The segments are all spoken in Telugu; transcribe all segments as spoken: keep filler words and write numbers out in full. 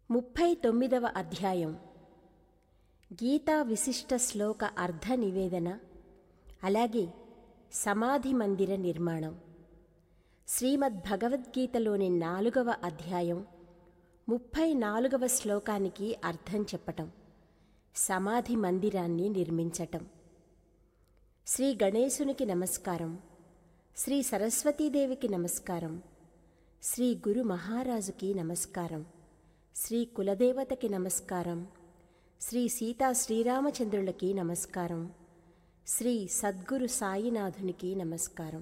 ముప్పై తొమ్మిదవ అధ్యాయం. గీతా విశిష్ట శ్లోక అర్ధ నివేదన, అలాగే సమాధి మందిర నిర్మాణం. శ్రీమద్ భగవద్గీతలోని నాలుగవ అధ్యాయం ముప్పై నాలుగవ శ్లోకానికి అర్థం చెప్పటం, సమాధి మందిరాన్ని నిర్మించటం. శ్రీ గణేశునికి నమస్కారం, శ్రీ సరస్వతీదేవికి నమస్కారం, శ్రీ గురు మహారాజుకి నమస్కారం, శ్రీ కులదేవతకి నమస్కారం, శ్రీ సీతా శ్రీరామచంద్రులకి నమస్కారం, శ్రీ సద్గురు సాయినాథునికి నమస్కారం.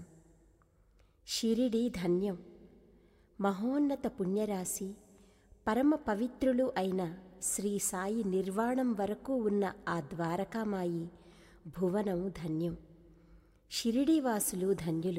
షిరిడి ధన్యం. మహోన్నత పుణ్యరాశి, పరమ పవిత్రులు అయిన శ్రీ సాయి నిర్వాణం వరకు ఉన్న ఆ ద్వారకామాయి భువనం ధన్యం. షిరిడీవాసులు ధన్యులు.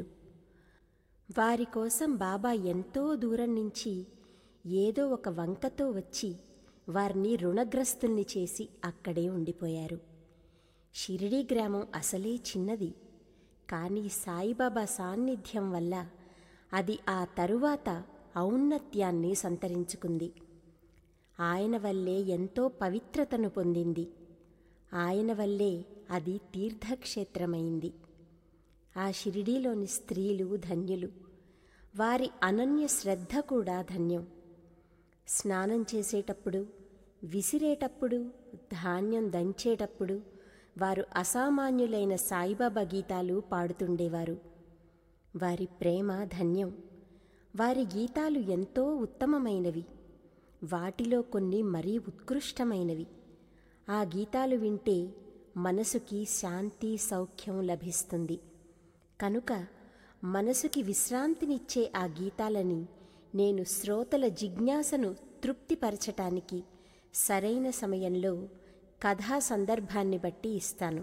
వారి కోసం బాబా ఎంతో దూరం నుంచి ఏదో ఒక వంకతో వచ్చి వారిని రుణగ్రస్తుల్ని చేసి అక్కడే ఉండిపోయారు. షిరిడీ గ్రామం అసలే చిన్నది, కానీ సాయిబాబా సాన్నిధ్యం వల్ల అది ఆ తరువాత ఔన్నత్యాన్ని సంతరించుకుంది. ఆయన వల్లే ఎంతో పవిత్రతను పొందింది. ఆయన వల్లే అది తీర్థక్షేత్రమైంది. ఆ షిరిడీలోని స్త్రీలు ధన్యులు. వారి అనన్య శ్రద్ధ కూడా ధన్యం. స్నానం చేసేటప్పుడు, విసిరేటప్పుడు, ధాన్యం దంచేటప్పుడు వారు అసామాన్యులైన సాయిబాబా గీతాలు పాడుతుండేవారు. వారి ప్రేమ ధన్యం. వారి గీతాలు ఎంతో ఉత్తమమైనవి. వాటిలో కొన్ని మరీ ఉత్కృష్టమైనవి. ఆ గీతాలు వింటే మనసుకి శాంతి సౌఖ్యం లభిస్తుంది. కనుక మనసుకి విశ్రాంతినిచ్చే ఆ గీతాలని నేను శ్రోతల జిజ్ఞాసను తృప్తిపరచటానికి సరైన సమయంలో కథా సందర్భాన్ని బట్టి ఇస్తాను.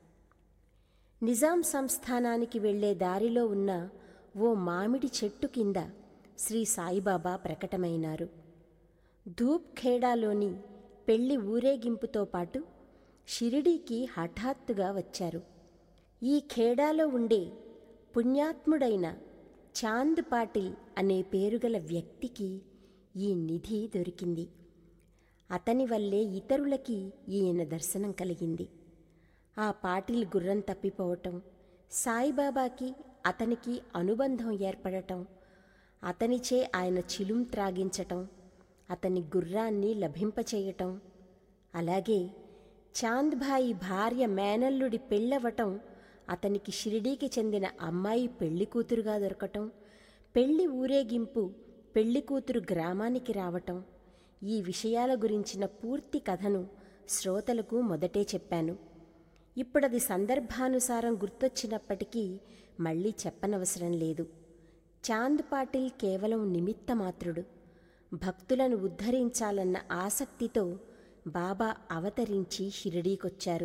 నిజాం సంస్థానానికి వెళ్లే దారిలో ఉన్న ఓ మామిడి చెట్టు కింద శ్రీ సాయిబాబా ప్రకటమైనారు. ధూప్ ఖేడాలోని పెళ్లి ఊరేగింపుతో పాటు షిరిడీకి హఠాత్తుగా వచ్చారు. ఈ ఖేడాలో ఉండే పుణ్యాత్ముడైన చాంద్ పాటిల్ అనే పేరుగల వ్యక్తికి ఈ నిధి దొరికింది. అతని వల్లే ఇతరులకి ఈయన దర్శనం కలిగింది. ఆ పాటిల్ గుర్రం తప్పిపోవటం, సాయిబాబాకి అతనికి అనుబంధం ఏర్పడటం, అతనిచే ఆయన చిలుం త్రాగించటం, అతని గుర్రాన్ని లభింపచేయటం, అలాగే చాంద్భాయి భార్య మేనల్లుడి పెళ్ళవటం, అతనికి షిరిడీకి చెందిన అమ్మాయి పెళ్లి కూతురుగా దొరకటం, పెళ్లి ఊరేగింపు పెళ్లికూతురు గ్రామానికి రావటం, ఈ విషయాల గురించిన పూర్తి కథను శ్రోతలకు మొదటే చెప్పాను. ఇప్పుడది సందర్భానుసారం గుర్తొచ్చినప్పటికీ మళ్ళీ చెప్పనవసరం లేదు. చాంద్ పాటిల్ కేవలం నిమిత్తమాత్రుడు. భక్తులను ఉద్ధరించాలన్న ఆసక్తితో బాబా అవతరించి షిరిడీకొచ్చారు.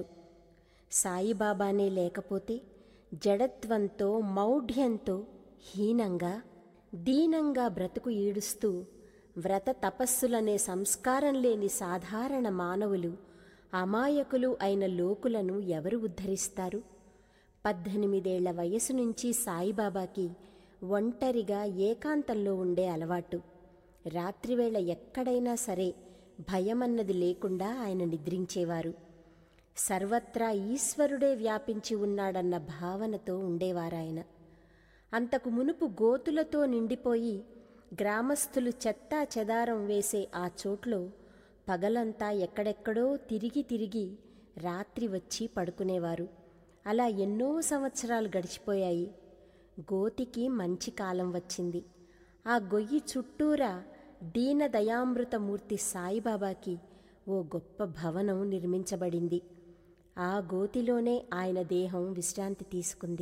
సాయిబాబానే లేకపోతే జడత్వంతో, మౌఢ్యంతో, హీనంగా, దీనంగా బ్రతుకు ఈడుస్తూ వ్రత తపస్సులనే సంస్కారం లేని సాధారణ మానవులు, అమాయకులు అయిన లోకులను ఎవరు ఉద్ధరిస్తారు? పద్దెనిమిదేళ్ల వయసు నుంచి సాయిబాబాకి ఒంటరిగా ఏకాంతంలో ఉండే అలవాటు. రాత్రివేళ ఎక్కడైనా సరే భయమన్నది లేకుండా ఆయన నిద్రించేవారు. సర్వత్రా ఈశ్వరుడే వ్యాపించి ఉన్నాడన్న భావనతో ఉండేవారాయన. అంతకు మునుపు గోతులతో నిండిపోయి గ్రామస్థులు చెత్తా చెదారం వేసే ఆ చోట్లో పగలంతా ఎక్కడెక్కడో తిరిగి తిరిగి రాత్రి వచ్చి పడుకునేవారు. అలా ఎన్నో సంవత్సరాలు గడిచిపోయాయి. గోతికి మంచి కాలం వచ్చింది. ఆ గొయ్యి చుట్టూరా దీనదయామృతమూర్తి సాయిబాబాకి ఓ గొప్ప భవనం నిర్మించబడింది. ఆ గోతిలోనే ఆయన దేహం విశ్రాంతి తీసుకుంది.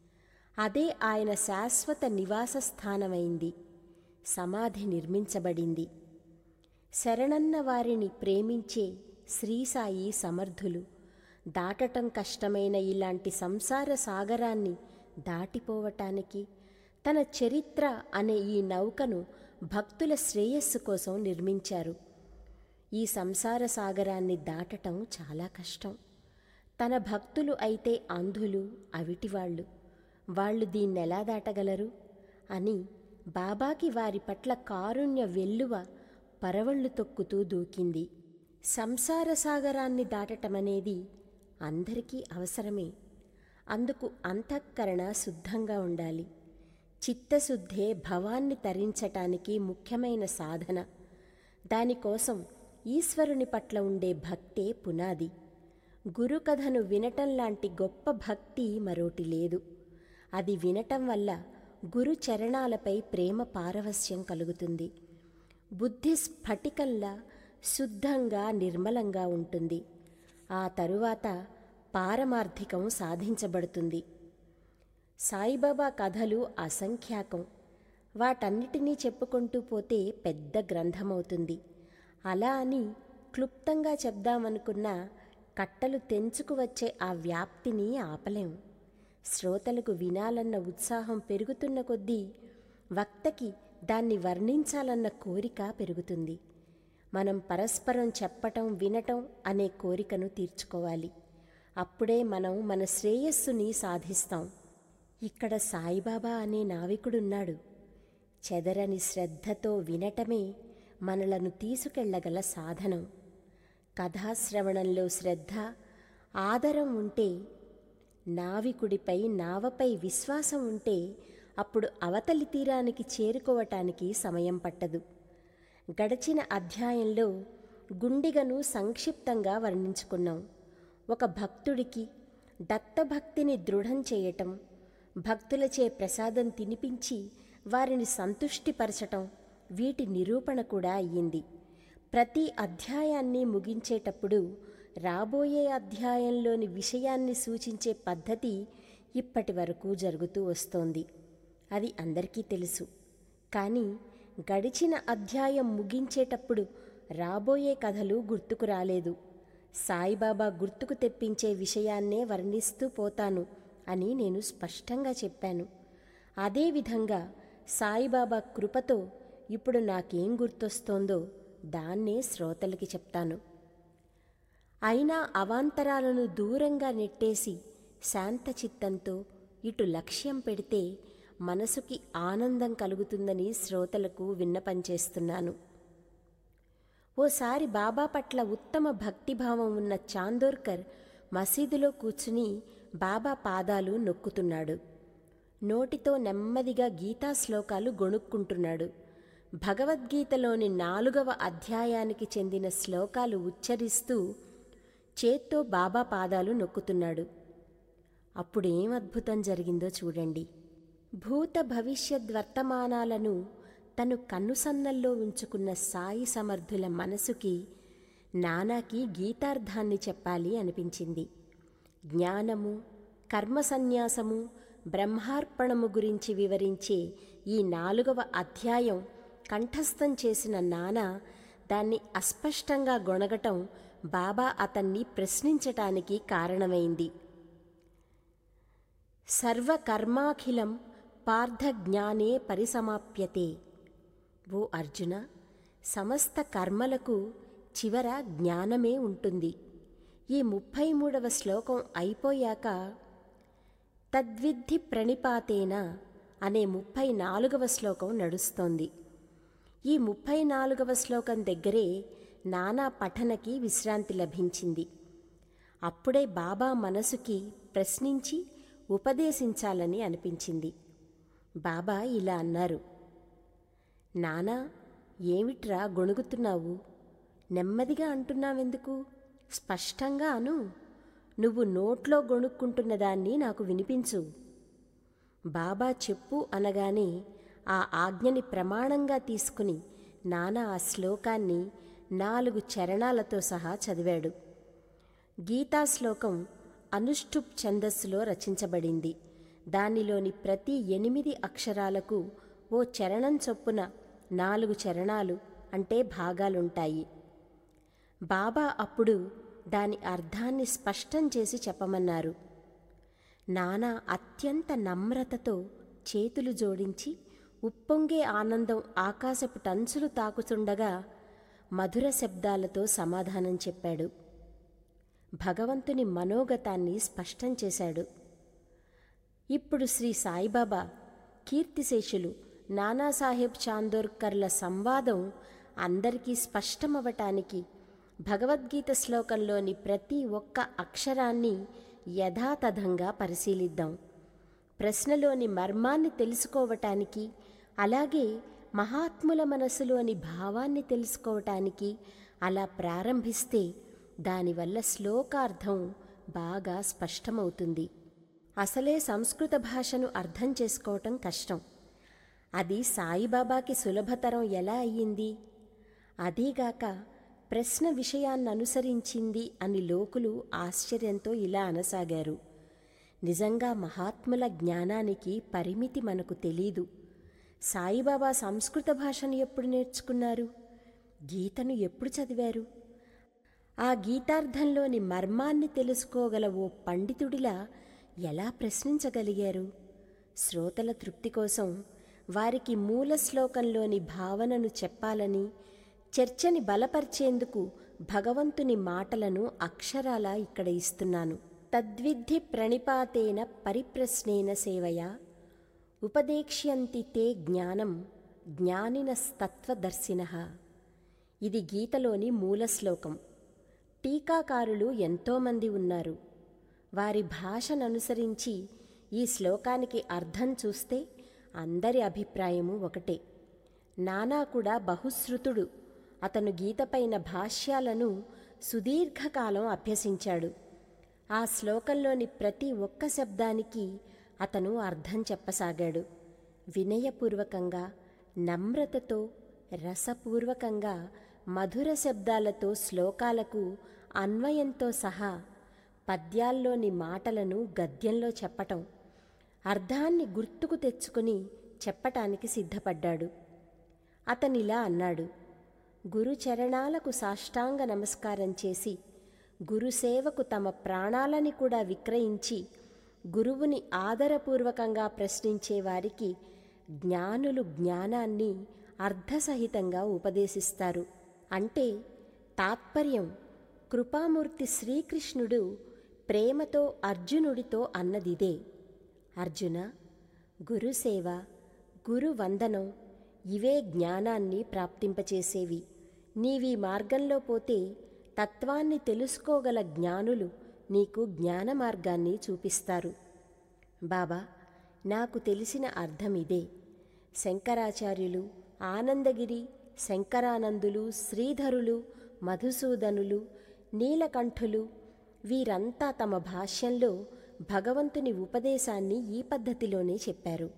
అదే ఆయన శాశ్వత నివాస స్థానమైంది. సమాధి నిర్మించబడింది. శరణన్న వారిని ప్రేమించే శ్రీసాయి సమర్థులు. దాటటం కష్టమైన ఇలాంటి సంసార సాగరాన్ని దాటిపోవటానికి తన చరిత్ర అనే ఈ నౌకను భక్తుల శ్రేయస్సు కోసం నిర్మించారు. ఈ సంసార సాగరాన్ని దాటటం చాలా కష్టం. తన భక్తులు అయితే అంధులు, అవిటివాళ్లు. వాళ్ళు దీన్నెలా దాటగలరు అని బాబాకి వారి పట్ల కారుణ్య వెల్లువ పరవళ్ళు తొక్కుతూ దూకింది. సంసార సాగరాన్ని దాటటమనేది అందరికీ అవసరమే. అందుకు అంతఃకరణ శుద్ధంగా ఉండాలి. చిత్తశుద్ధే భవాన్ని తరించటానికి ముఖ్యమైన సాధన. దానికోసం ఈశ్వరుని పట్ల ఉండే భక్తే పునాది. గురుకథను వినటం లాంటి గొప్ప భక్తి మరోటి లేదు. అది వినటం వల్ల గురు చరణాలపై ప్రేమ పారవస్యం కలుగుతుంది. బుద్ధి స్ఫటికంలా శుద్ధంగా నిర్మలంగా ఉంటుంది. ఆ తరువాత పారమార్థికం సాధించబడుతుంది. సాయిబాబా కథలు అసంఖ్యాకం. వాటన్నిటినీ చెప్పుకుంటూ పోతే పెద్ద గ్రంథమవుతుంది. అలా అని క్లుప్తంగా చెప్దామనుకున్నా కట్టలు తెంచుకు వచ్చే ఆ వ్యాప్తిని ఆపలేం. శ్రోతలకు వినాలన్న ఉత్సాహం పెరుగుతున్న కొద్దీ వక్తకి దాన్ని వర్ణించాలన్న కోరిక పెరుగుతుంది. మనం పరస్పరం చెప్పటం వినటం అనే కోరికను తీర్చుకోవాలి. అప్పుడే మనం మన శ్రేయస్సుని సాధిస్తాం. ఇక్కడ సాయిబాబా అనే నావికుడున్నాడు. చెదరని శ్రద్ధతో వినటమే మనలను తీసుకెళ్లగల సాధనం. కథాశ్రవణంలో శ్రద్ధ, ఆదరం ఉంటే, నావికుడిపై నావపై విశ్వాసం ఉంటే అప్పుడు అవతలి తీరానికి చేరుకోవటానికి సమయం పట్టదు. గడచిన అధ్యాయంలో గుండిగను సంక్షిప్తంగా వర్ణించుకున్నాం. ఒక భక్తుడికి దత్తభక్తిని దృఢం చేయటం, భక్తులచే ప్రసాదం తినిపించి వారిని సంతుష్టిపరచటం, వీటి నిరూపణ కూడా అయ్యింది. ప్రతి అధ్యాయాన్ని ముగించేటప్పుడు రాబోయే అధ్యాయంలోని విషయాన్ని సూచించే పద్ధతి ఇప్పటి వరకు జరుగుతూ వస్తోంది. అది అందరికీ తెలుసు. కానీ గడిచిన అధ్యాయం ముగించేటప్పుడు రాబోయే కథలు గుర్తుకు రాలేదు. సాయిబాబా గుర్తుకు తెప్పించే విషయాన్నే వర్ణిస్తూ పోతాను అని నేను స్పష్టంగా చెప్పాను. అదేవిధంగా సాయిబాబా కృపతో ఇప్పుడు నాకేం గుర్తొస్తోందో దాన్నే శ్రోతలకి చెప్తాను. అయినా అవాంతరాలను దూరంగా నెట్టేసి శాంతచిత్తంతో ఇటు లక్ష్యం పెడితే మనసుకి ఆనందం కలుగుతుందని శ్రోతలకు విన్నపం చేస్తున్నాను. ఓసారి బాబా పట్ల ఉత్తమ భక్తిభావం ఉన్న చాందోర్కర్ మసీదులో కూర్చుని బాబా పాదాలు నొక్కుతున్నాడు. నోటితో నెమ్మదిగా గీతా శ్లోకాలు గొణుక్కుంటున్నాడు. భగవద్గీతలోని నాలుగవ అధ్యాయానికి చెందిన శ్లోకాలు ఉచ్చరిస్తూ చేత్తో బాబా పాదాలు నొక్కుతున్నాడు. అప్పుడేం అద్భుతం జరిగిందో చూడండి. భూత భవిష్యద్వర్తమానాలను తను కన్నుసన్నల్లో ఉంచుకున్న సాయి సమర్థుల మనసుకి నానాకి గీతార్థాన్ని చెప్పాలి అనిపించింది. జ్ఞానము, కర్మసన్యాసము, బ్రహ్మార్పణము గురించి వివరించే ఈ నాలుగవ అధ్యాయం కంఠస్థం చేసిన నానా దాన్ని అస్పష్టంగా గొణగటం బాబా అతన్ని ప్రశ్నించటానికి కారణమైంది. సర్వకర్మాఖిలం పార్థజ్ఞానే పరిసమాప్యతే. ఓ అర్జున, సమస్త కర్మలకు చివర జ్ఞానమే ఉంటుంది. ఈ ముప్పై మూడవ శ్లోకం అయిపోయాక తద్విద్ధి ప్రణిపాతేన అనే ముప్పై నాలుగవ శ్లోకం నడుస్తోంది. ఈ ముప్పై నాలుగవ శ్లోకం దగ్గరే నానా పఠనకి విశ్రాంతి లభించింది. అప్పుడే బాబా మనసుకి ప్రశ్నించి ఉపదేశించాలని అనిపించింది. బాబా ఇలా అన్నారు: నానా, ఏమిట్రా గొణుగుతున్నావు? నెమ్మదిగా అంటున్నావెందుకు? స్పష్టంగా అను. నువ్వు నోట్లో గొణుక్కుంటున్న దాన్ని నాకు వినిపించు. బాబా చెప్పు అనగానే ఆ ఆజ్ఞని ప్రమాణంగా తీసుకుని నానా ఆ శ్లోకాన్ని నాలుగు చరణాలతో సహా చదివాడు. గీతా శ్లోకం అనుష్ఠుప్ ఛందస్సులో రచించబడింది. దానిలోని ప్రతి ఎనిమిది అక్షరాలకు ఓ చరణం చొప్పున నాలుగు చరణాలు అంటే భాగాలుంటాయి. బాబా అప్పుడు దాని అర్థాన్ని స్పష్టం చేసి చెప్పమన్నారు. నానా అత్యంత నమ్రతతో చేతులు జోడించి ఉప్పొంగే ఆనందం ఆకాశపు టంచులు తాకుతుండగా మధుర శబ్దాలతో సమాధానం చెప్పాడు. భగవంతుని మనోగతాన్ని స్పష్టం చేశాడు. ఇప్పుడు శ్రీ సాయిబాబా కీర్తిశేషులు నానాసాహెబ్ చాందోర్కర్ల సంవాదం అందరికీ స్పష్టమవటానికి భగవద్గీత శ్లోకంలోని ప్రతి ఒక్క అక్షరాన్ని యథాతథంగా పరిశీలిద్దాం. ప్రశ్నలోని మర్మాన్ని తెలుసుకోవటానికి, అలాగే మహాత్ముల మనసులోని భావాన్ని తెలుసుకోవటానికి అలా ప్రారంభిస్తే దానివల్ల శ్లోకార్థం బాగా స్పష్టమవుతుంది. అసలే సంస్కృత భాషను అర్థం చేసుకోవటం కష్టం. అది సాయిబాబాకి సులభతరం ఎలా అయ్యింది? అదీగాక ప్రశ్న విషయాన్ని అనుసరించింది అని లోకులు ఆశ్చర్యంతో ఇలా అనసాగారు. నిజంగా మహాత్ముల జ్ఞానానికి పరిమితి మనకు తెలీదు. సాయిబాబా సంస్కృత భాషను ఎప్పుడు నేర్చుకున్నారు? గీతను ఎప్పుడు చదివారు? ఆ గీతార్థంలోని మర్మాన్ని తెలుసుకోగల ఓ పండితుడిలా ఎలా ప్రశ్నించగలిగారు? శ్రోతల తృప్తి కోసం వారికి మూల శ్లోకంలోని భావనను చెప్పాలని, చర్చని బలపరిచేందుకు భగవంతుని మాటలను అక్షరాలా ఇక్కడ ఇస్తున్నాను. తద్విద్ధి ప్రణిపాతేన పరిప్రశ్నేన సేవయా ఉపదేక్ష్యంతి తే జ్ఞానం జ్ఞానినస్తత్వదర్శినః. ఇది గీతలోని మూల శ్లోకం. టీకాకారులు ఎంతోమంది ఉన్నారు. వారి భాషను అనుసరించి ఈ శ్లోకానికి అర్థం చూస్తే అందరి అభిప్రాయము ఒకటే. నానా కూడా బహుశ్రుతుడు. అతను గీతపైన భాష్యాలను సుదీర్ఘకాలం అభ్యసించాడు. ఆ శ్లోకంలోని ప్రతి ఒక్క శబ్దానికి అతను అర్థం చెప్పసాగాడు. వినయపూర్వకంగా, నమ్రతతో, రసపూర్వకంగా, మధుర శబ్దాలతో శ్లోకాలకు అన్వయంతో సహా పద్యాల్లోని మాటలను గద్యంలో చెప్పటం, అర్థాన్ని గుర్తుకు తెచ్చుకుని చెప్పటానికి సిద్ధపడ్డాడు. అతనిలా అన్నాడు: గురుచరణాలకు సాష్టాంగ నమస్కారం చేసి, గురుసేవకు తమ ప్రాణాలని కూడా విక్రయించి గురువుని ఆదరపూర్వకంగా ప్రశ్నించే వారికి జ్ఞానులు జ్ఞానాన్ని అర్థసహితంగా ఉపదేశిస్తారు. అంటే తాత్పర్యం కృపామూర్తి శ్రీకృష్ణుడు ప్రేమతో అర్జునుడితో అన్నదిదే. అర్జున, గురుసేవ, గురువందనం ఇవే జ్ఞానాన్ని ప్రాప్తింపచేసేవి. నీవీ మార్గంలో పోతే తత్వాన్ని తెలుసుకోగల జ్ఞానులు నీకు జ్ఞాన మార్గాన్ని చూపిస్తారు. బాబా, నాకు తెలిసిన అర్థం ఇదే. శంకరాచార్యులు, ఆనందగిరి, శంకరానందులు, శ్రీధరులు, మధుసూదనులు, నీలకంఠులు వీరంతా తమ భాష్యంలో భగవంతుని ఉపదేశాన్ని ఈ పద్ధతిలోనే చెప్పారు.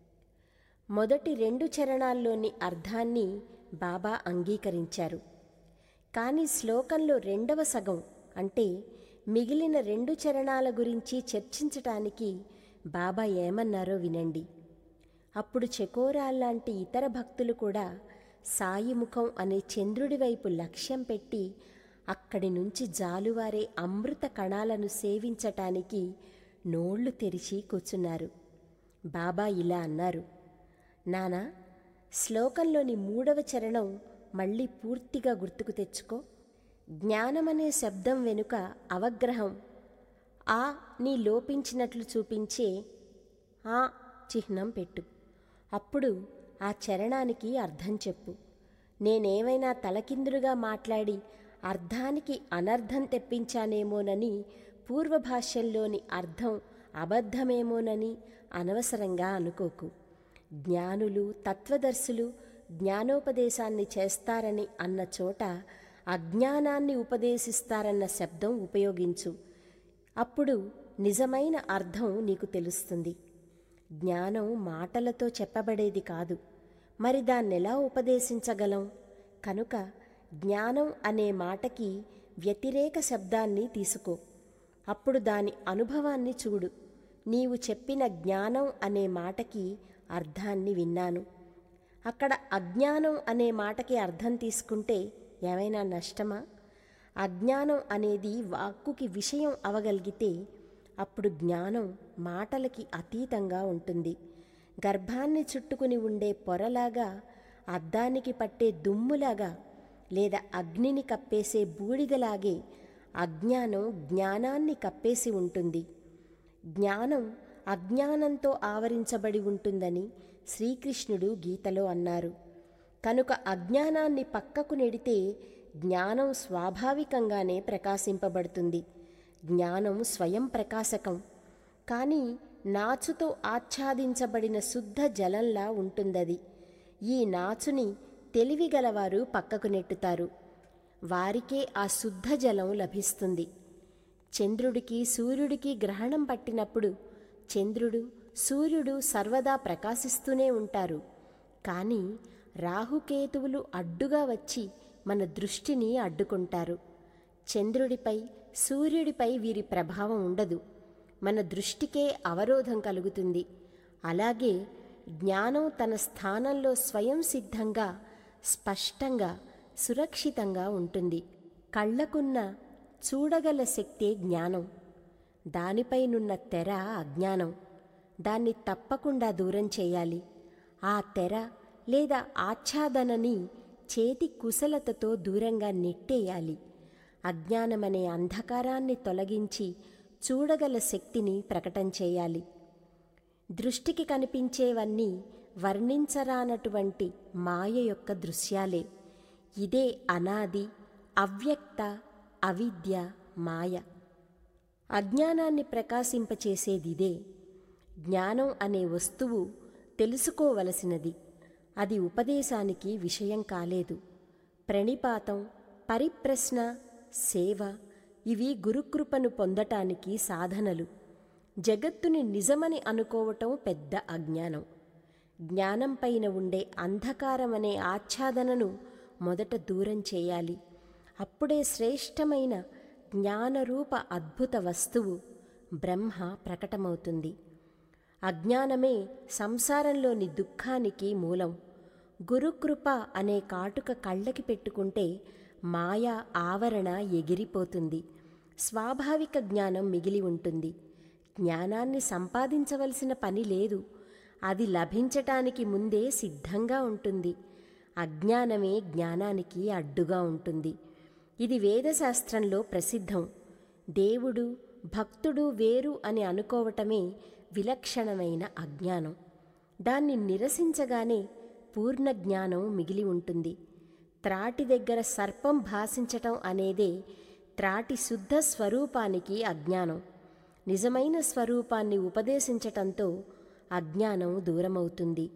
మొదటి రెండు చరణాల్లోని అర్థాన్ని బాబా అంగీకరించారు. కానీ శ్లోకంలో రెండవ సగం అంటే మిగిలిన రెండు చరణాల గురించి చర్చించటానికి బాబా ఏమన్నారో వినండి. అప్పుడు చెకోరాల్లాంటి ఇతర భక్తులు కూడా సాయి ముఖం అనే చంద్రుడి వైపు లక్ష్యం పెట్టి అక్కడి నుంచి జాలువారే అమృత కణాలను సేవించటానికి నోళ్లు తెరిచి కూర్చున్నారు. బాబా ఇలా అన్నారు: నానా, శ్లోకంలోని మూడవ చరణం మళ్ళీ పూర్తిగా గుర్తుకు తెచ్చుకో. జ్ఞానమనే శబ్దం వెనుక అవగ్రహం ఆ నీ లోపించినట్లు చూపించే ఆ చిహ్నం పెట్టు. అప్పుడు ఆ చరణానికి అర్థం చెప్పు. నేనేమైనా తలకిందులుగా మాట్లాడి అర్థానికి అనర్థం తెప్పించానేమోనని, పూర్వభాష్యంలోని అర్థం అబద్ధమేమోనని అనవసరంగా అనుకోకు. జ్ఞానులు, తత్వదర్శులు జ్ఞానోపదేశాన్ని చేస్తారని అన్న చోట అజ్ఞానాన్ని ఉపదేశిస్తారన్న శబ్దం ఉపయోగించు. అప్పుడు నిజమైన అర్థం నీకు తెలుస్తుంది. జ్ఞానం మాటలతో చెప్పబడేది కాదు. మరి దాన్నెలా ఉపదేశించగలం? కనుక జ్ఞానం అనే మాటకి వ్యతిరేక శబ్దాన్ని తీసుకో. అప్పుడు దాని అనుభవాన్ని చూడు. నీవు చెప్పిన జ్ఞానం అనే మాటకి అర్థాన్ని విన్నాను. అక్కడ అజ్ఞానం అనే మాటకి అర్థం తీసుకుంటే ఏమైనా నష్టమా? అజ్ఞానం అనేది వాక్కుకి విషయం అవగలిగితే అప్పుడు జ్ఞానం మాటలకి అతీతంగా ఉంటుంది. గర్భాన్ని చుట్టుకుని ఉండే పొరలాగా, అద్దానికి పట్టే దుమ్ములాగా, లేదా అగ్నిని కప్పేసే బూడిదలాగే అజ్ఞానం జ్ఞానాన్ని కప్పేసి ఉంటుంది. జ్ఞానం అజ్ఞానంతో ఆవరించబడి ఉంటుందని శ్రీకృష్ణుడు గీతలో అన్నారు. కనుక అజ్ఞానాన్ని పక్కకు నెడితే జ్ఞానం స్వాభావికంగానే ప్రకాశింపబడుతుంది. జ్ఞానం స్వయం ప్రకాశకం. కానీ నాచుతో ఆచ్ఛాదించబడిన శుద్ధ జలంలా ఉంటుందది. ఈ నాచుని తెలివిగలవారు పక్కకు నెట్టుతారు. వారికే ఆ శుద్ధ జలం లభిస్తుంది. చంద్రుడికి సూర్యుడికి గ్రహణం పట్టినప్పుడు చంద్రుడు సూర్యుడు సర్వదా ప్రకాశిస్తూనే ఉంటారు. కానీ రాహుకేతువులు అడ్డుగా వచ్చి మన దృష్టిని అడ్డుకుంటారు. చంద్రుడిపై సూర్యుడిపై వీరి ప్రభావం ఉండదు. మన దృష్టికే అవరోధం కలుగుతుంది. అలాగే జ్ఞానం తన స్థానంలో స్వయం సిద్ధంగా, స్పష్టంగా, సురక్షితంగా ఉంటుంది. కళ్ళకున్న చూడగల శక్తే జ్ఞానం. దానిపైనున్న తెర అజ్ఞానం. దాన్ని తప్పకుండా దూరం చేయాలి. ఆ తెర లేదా ఆచ్ఛాదనని చేతి కుశలతతో దూరంగా నెట్టేయాలి. అజ్ఞానమనే అంధకారాన్ని తొలగించి చూడగల శక్తిని ప్రకటన చేయాలి. దృష్టికి కనిపించేవన్నీ వర్ణించరానటువంటి మాయ యొక్క దృశ్యాలే. ఇదే అనాది, అవ్యక్త, అవిద్య, మాయ. అజ్ఞానాన్ని ప్రకాశింపచేసేదిదే. జ్ఞానం అనే వస్తువు తెలుసుకోవలసినది. అది ఉపదేశానికి విషయం కాలేదు. ప్రణిపాతం, పరిప్రశ్న, సేవ ఇవి గురుకృపను పొందటానికి సాధనలు. జగత్తుని నిజమని అనుకోవటం పెద్ద అజ్ఞానం. జ్ఞానం పైన ఉండే అంధకారమనే ఆచ్ఛాదనను మొదట దూరం చేయాలి. అప్పుడే శ్రేష్టమైన జ్ఞానరూప అద్భుత వస్తువు బ్రహ్మ ప్రకటమవుతుంది. అజ్ఞానమే సంసారంలోని దుఃఖానికి మూలం. గురుకృప అనే కాటుక కళ్ళకి పెట్టుకుంటే మాయా ఆవరణ ఎగిరిపోతుంది. స్వాభావిక జ్ఞానం మిగిలి ఉంటుంది. జ్ఞానాన్ని సంపాదించవలసిన పని లేదు. అది లభించటానికి ముందే సిద్ధంగా ఉంటుంది. అజ్ఞానమే జ్ఞానానికి అడ్డుగా ఉంటుంది. ఇది వేదశాస్త్రంలో ప్రసిద్ధం. దేవుడు భక్తుడు వేరు అని అనుకోవటమే విలక్షణమైన అజ్ఞానం. దాన్ని నిరసించగానే పూర్ణ జ్ఞానం మిగిలి ఉంటుంది. త్రాటి దగ్గర సర్పం భాసించటం అనేదే త్రాటి శుద్ధ స్వరూపానికి అజ్ఞానం. నిజమైన స్వరూపాన్ని ఉపదేశించటంతో అజ్ఞానం దూరమవుతుంది.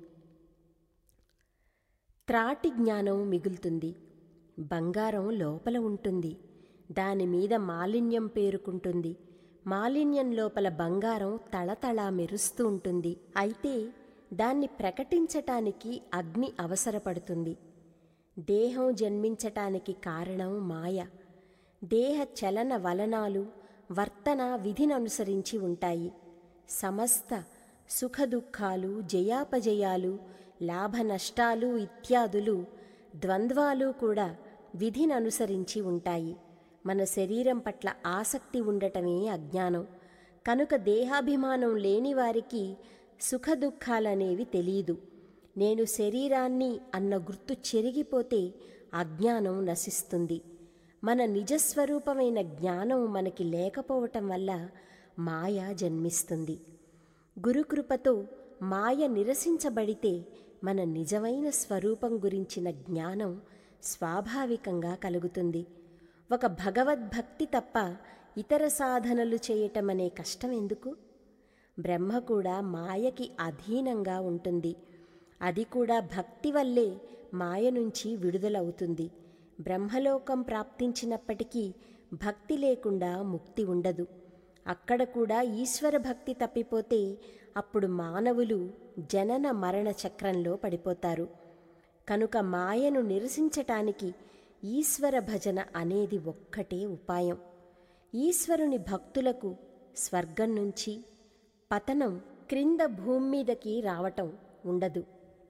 త్రాటి జ్ఞానం మిగులుతుంది. బంగారం లోపల ఉంటుంది. దానిమీద మాలిన్యం పేరుకుంటుంది. మాలిన్యం లోపల బంగారం తళతళా మెరుస్తూ ఉంటుంది. అయితే దాన్ని ప్రకటించటానికి అగ్ని అవసరపడుతుంది. దేహం జన్మించటానికి కారణం మాయ. దేహ చలన వలనాలు వర్తన విధిననుసరించి ఉంటాయి. సమస్త సుఖదుఖాలు, జయాపజయాలు, లాభనష్టాలు ఇత్యాదులు ద్వంద్వాలు కూడా విధిననుసరించి ఉంటాయి. మన శరీరం పట్ల ఆసక్తి ఉండటమే అజ్ఞానం. కనుక దేహాభిమానం లేని వారికి సుఖదుఖాలనేవి తెలీదు. నేను శరీరాన్ని అన్న గుర్తు చెరిగిపోతే అజ్ఞానం నశిస్తుంది. మన నిజస్వరూపమైన జ్ఞానం మనకి లేకపోవటం వల్ల మాయ జన్మిస్తుంది. గురుకృపతో మాయ నిరసించబడితే మన నిజమైన స్వరూపం గురించిన జ్ఞానం స్వాభావికంగా కలుగుతుంది. ఒక భగవద్భక్తి తప్ప ఇతర సాధనలు చేయటమనే కష్టం ఎందుకు? బ్రహ్మ కూడా మాయకి అధీనంగా ఉంటుంది. అది కూడా భక్తి వల్లే మాయ నుంచి విడుదలవుతుంది. బ్రహ్మలోకం ప్రాప్తించినప్పటికీ భక్తి లేకుండా ముక్తి ఉండదు. అక్కడ కూడా ఈశ్వర భక్తి తప్పిపోతే అప్పుడు మానవులు జనన మరణ చక్రంలో పడిపోతారు. కనుక మాయను నిరసించటానికి ఈశ్వర భజన అనేది ఒక్కటే ఉపాయం. ఈశ్వరుని భక్తులకు స్వర్గం నుంచి పతనం, క్రింద భూమి మీదకి రావటం ఉండదు.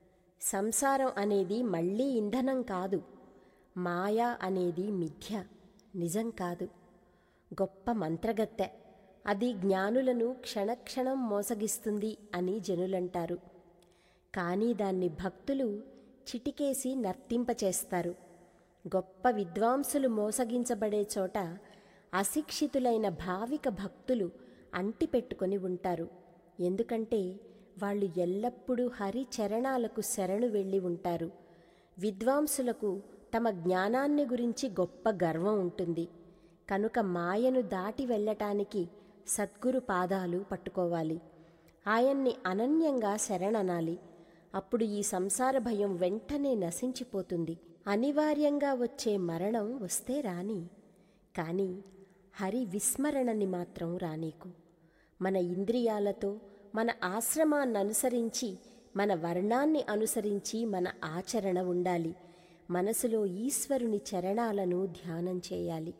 సంసారం అనేది మళ్ళీ ఇంధనం కాదు. మాయ అనేది మిథ్య, నిజం కాదు. గొప్ప మంత్రగత్తె. అది జ్ఞానులను క్షణక్షణం మోసగిస్తుంది అని జనులంటారు. కానీ దాన్ని భక్తులు చిటికేసి నర్తింపచేస్తారు. గొప్ప విద్వాంసులు మోసగించబడే చోట అశిక్షితులైన భావిక భక్తులు అంటిపెట్టుకొని ఉంటారు. ఎందుకంటే వాళ్ళు ఎల్లప్పుడూ హరి చరణాలకు శరణు వెళ్ళి ఉంటారు. విద్వాంసులకు తమ జ్ఞానాన్ని గురించి గొప్ప గర్వం ఉంటుంది. కనుక మాయను దాటి వెళ్ళటానికి సద్గురు పాదాలు పట్టుకోవాలి. ఆయన్ని అనన్యంగా శరణనాలి. అప్పుడు ఈ సంసార భయం వెంటనే నశించిపోతుంది. అనివార్యంగా వచ్చే మరణం వస్తే రాని, కానీ హరి విస్మరణని మాత్రం రానీకు. మన ఇంద్రియాలతో మన ఆశ్రమాన్ననుసరించి, మన వర్ణాన్ని అనుసరించి మన ఆచరణ ఉండాలి. మనసులో ఈశ్వరుని చరణాలను ధ్యానం చేయాలి.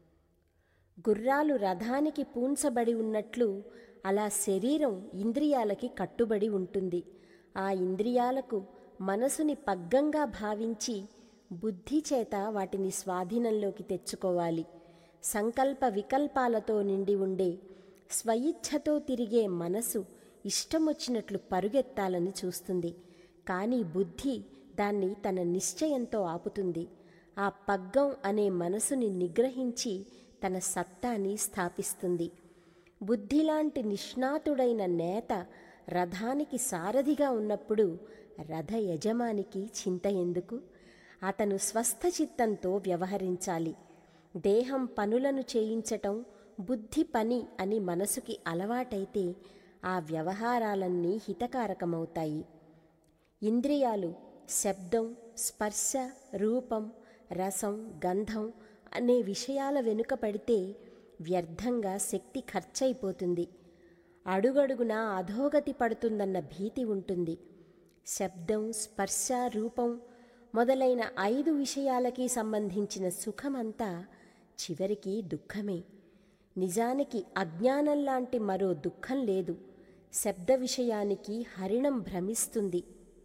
గుర్రాలు రథానికి పూన్చబడి ఉన్నట్లు అలా శరీరం ఇంద్రియాలకి కట్టుబడి ఉంటుంది. ఆ ఇంద్రియాలకు మనసుని పగ్గంగా భావించి బుద్ధి చేత వాటిని స్వాధీనంలోకి తెచ్చుకోవాలి. సంకల్ప వికల్పాలతో నిండి ఉండే స్వయిచ్ఛతో తిరిగే మనసు ఇష్టమొచ్చినట్లు పరుగెత్తాలని చూస్తుంది. కానీ బుద్ధి దాన్ని తన నిశ్చయంతో ఆపుతుంది. ఆ పగ్గం అనే మనసుని నిగ్రహించి తన సత్తాని స్థాపిస్తుంది. బుద్ధిలాంటి నిష్ణాతుడైన నేత రథానికి సారథిగా ఉన్నప్పుడు రథ యజమానికి చింత ఎందుకు? అతను స్వస్థచిత్తంతో వ్యవహరించాలి. దేహం పనులను చేయించటం బుద్ధి పని అని మనసుకి అలవాటైతే ఆ వ్యవహారాలన్నీ హితకారకమవుతాయి. ఇంద్రియాలు శబ్దం, స్పర్శ, రూపం, రసం, గంధం అనే విషయాల వెనుక పడితే వ్యర్థంగా శక్తి ఖర్చయిపోతుంది. అడుగడుగునా అధోగతి పడుతుందన్న భీతి ఉంటుంది. శబ్దం, స్పర్శ, రూపం మొదలైన ఐదు విషయాలకి సంబంధించిన సుఖమంతా చివరికి దుఃఖమే. నిజానికి అజ్ఞానం లాంటి మరో దుఃఖం లేదు. శబ్ద విషయానికి హరిణం భ్రమిస్తుంది,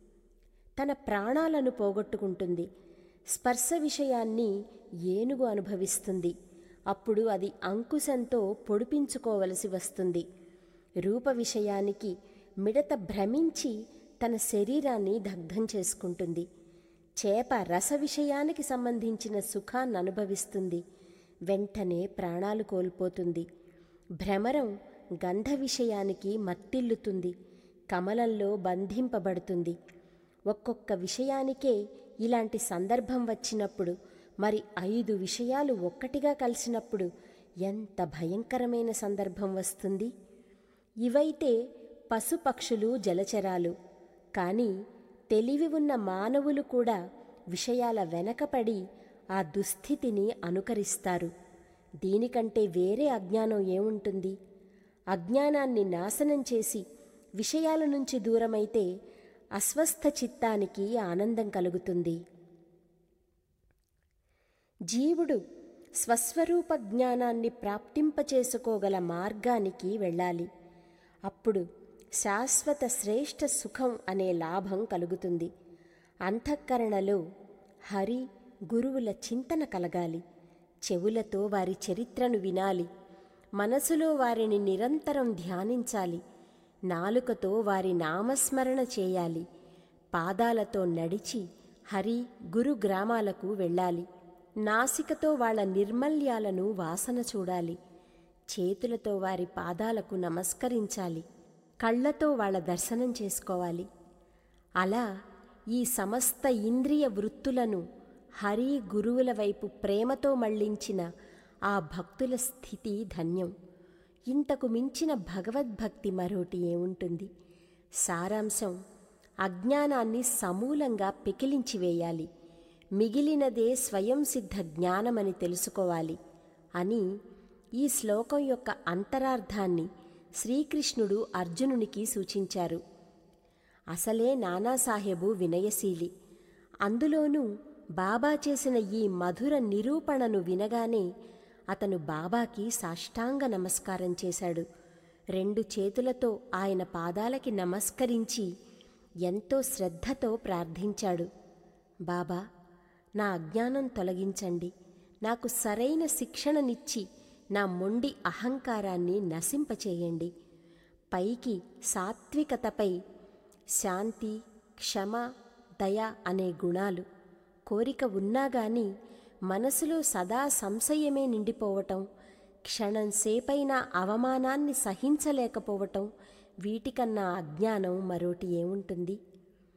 తన ప్రాణాలను పోగొట్టుకుంటుంది. స్పర్శ విషయాన్ని ఏనుగు అనుభవిస్తుంది, అప్పుడు అది అంకుశంతో పొడిపించుకోవలసి వస్తుంది. రూప విషయానికి మిడత భ్రమించి తన శరీరాన్ని దగ్ధం చేసుకుంటుంది. చేప రస విషయానికి సంబంధించిన సుఖాన్ని అనుభవిస్తుంది, వెంటనే ప్రాణాలు కోల్పోతుంది. భ్రమరం గంధ విషయానికి మత్తిల్లుతుంది, కమలంలో బంధింపబడుతుంది. ఒక్కొక్క విషయానికే ఇలాంటి సందర్భం వచ్చినప్పుడు మరి ఐదు విషయాలు ఒక్కటిగా కలిసినప్పుడు ఎంత భయంకరమైన సందర్భం వస్తుంది. ఇవైతే పశుపక్షులు, జలచరాలు. కానీ తెలివి ఉన్న మానవులు కూడా విషయాల వెనకపడి ఆ దుస్థితిని అనుకరిస్తారు. దీనికంటే వేరే అజ్ఞానం ఏముంటుంది? అజ్ఞానాన్ని నాశనం చేసి విషయాల నుంచి దూరమైతే అస్వస్థ చిత్తానికి ఆనందం కలుగుతుంది. జీవుడు స్వస్వరూప జ్ఞానాన్ని ప్రాప్తింపచేసుకోగల మార్గానికి వెళ్ళాలి. అప్పుడు శాశ్వత శ్రేష్ఠ సుఖం అనే లాభం కలుగుతుంది. అంతఃకరణలో హరి గురువుల చింతన కలగాలి. చెవులతో వారి చరిత్రను వినాలి. మనసులో వారిని నిరంతరం ధ్యానించాలి. నాలుకతో వారి నామస్మరణ చేయాలి. పాదాలతో నడిచి హరి గురు గ్రామాలకు వెళ్ళాలి. నాసికతో వాళ్ళ నిర్మల్యాలను వాసన చూడాలి. చేతులతో వారి పాదాలకు నమస్కరించాలి. కళ్ళతో వాళ్ళ దర్శనం చేసుకోవాలి. అలా ఈ సమస్త ఇంద్రియ వృత్తులను హరి గురువుల వైపు ప్రేమతో మళ్లించిన ఆ భక్తుల స్థితి ధన్యం. ఇంతకు మించిన భగవద్భక్తి మరోటి ఏముంటుంది? సారాంశం, అజ్ఞానాన్ని సమూలంగా పెకిలించివేయాలి. మిగిలినదే స్వయం సిద్ధ జ్ఞానమని తెలుసుకోవాలి అని ఈ శ్లోకం యొక్క అంతరార్థాన్ని శ్రీకృష్ణుడు అర్జునునికి సూచించారు. అసలే నానాసాహెబు వినయశీలి. అందులోనూ బాబా చేసిన ఈ మధుర నిరూపణను వినగానే అతను బాబాకి సాష్టాంగ నమస్కారం చేశాడు. రెండు చేతులతో ఆయన పాదాలకి నమస్కరించి ఎంతో శ్రద్ధతో ప్రార్థించాడు. బాబా, నా అజ్ఞానం తొలగించండి. నాకు సరైన శిక్షణనిచ్చి నా మొండి అహంకారాన్ని నశింపచేయండి. పైకి సాత్వికతపై శాంతి, క్షమ, దయ అనే గుణాలు కోరిక ఉన్నాగాని మనసులో సదా సంశయమే నిండిపోవటం, క్షణంసేపైనా అవమానాన్ని సహించలేకపోవటం, వీటికన్నా అజ్ఞానం మరోటి ఏముంటుంది?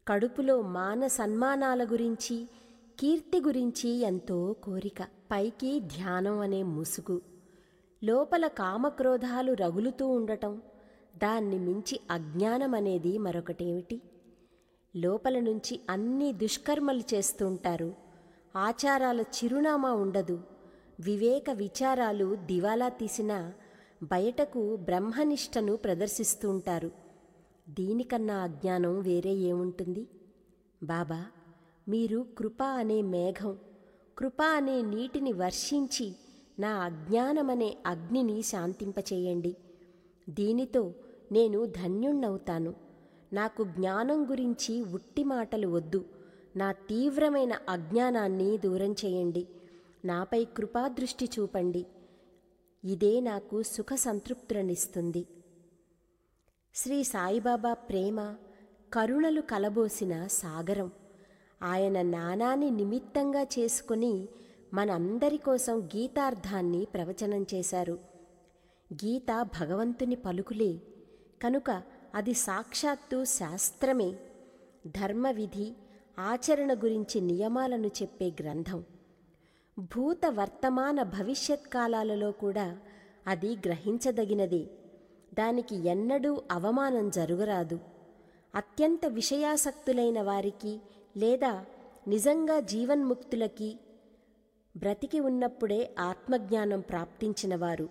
కడుపులో మాన సన్మానాల గురించి, కీర్తి గురించి ఎంతో కోరిక. పైకి ధ్యానం అనే ముసుగు, లోపల కామక్రోధాలు రగులుతూ ఉండటం, దాన్ని మించి అజ్ఞానమనేది మరొకటేమిటి? లోపల నుంచి అన్ని దుష్కర్మలు చేస్తుంటారు. ఆచారాల చిరునామా ఉండదు. వివేక విచారాలు దివాలా తీసినా బయటకు బ్రహ్మనిష్టను ప్రదర్శిస్తూ ఉంటారు. దీనికన్నా అజ్ఞానం వేరే ఏముంటుంది? బాబా, మీరు కృప అనే మేఘం, కృప అనే నీటిని వర్షించి నా అజ్ఞానమనే అగ్నిని శాంతింపచేయండి. దీనితో నేను ధన్యుణ్ణవుతాను. నాకు జ్ఞానం గురించి ఉట్టి మాటలు వద్దు. నా తీవ్రమైన అజ్ఞానాన్ని దూరం చేయండి. నాపై కృపాదృష్టి చూపండి. ఇదే నాకు సుఖ సంతృప్తులనిస్తుంది. శ్రీ సాయిబాబా ప్రేమ, కరుణలు కలబోసిన సాగరం. ఆయన నానాన్ని నిమిత్తంగా చేసుకుని మనందరి కోసం గీతార్థాన్ని ప్రవచనం చేశారు. గీత భగవంతుని పలుకులే కనుక అది సాక్షాత్తు శాస్త్రమే. ధర్మవిధి, ఆచరణ గురించి నియమాలను చెప్పే గ్రంథం. భూత వర్తమాన భవిష్యత్ కాలాలలో కూడా అది గ్రహించదగినదే. దానికి ఎన్నడూ అవమానం జరుగరాదు. అత్యంత విషయాసక్తులైన వారికి లేదా నిజంగా జీవన్ముక్తులకి బ్రతికి ఉన్నప్పుడే ఆత్మజ్ఞానం ప్రాప్తించినవారు.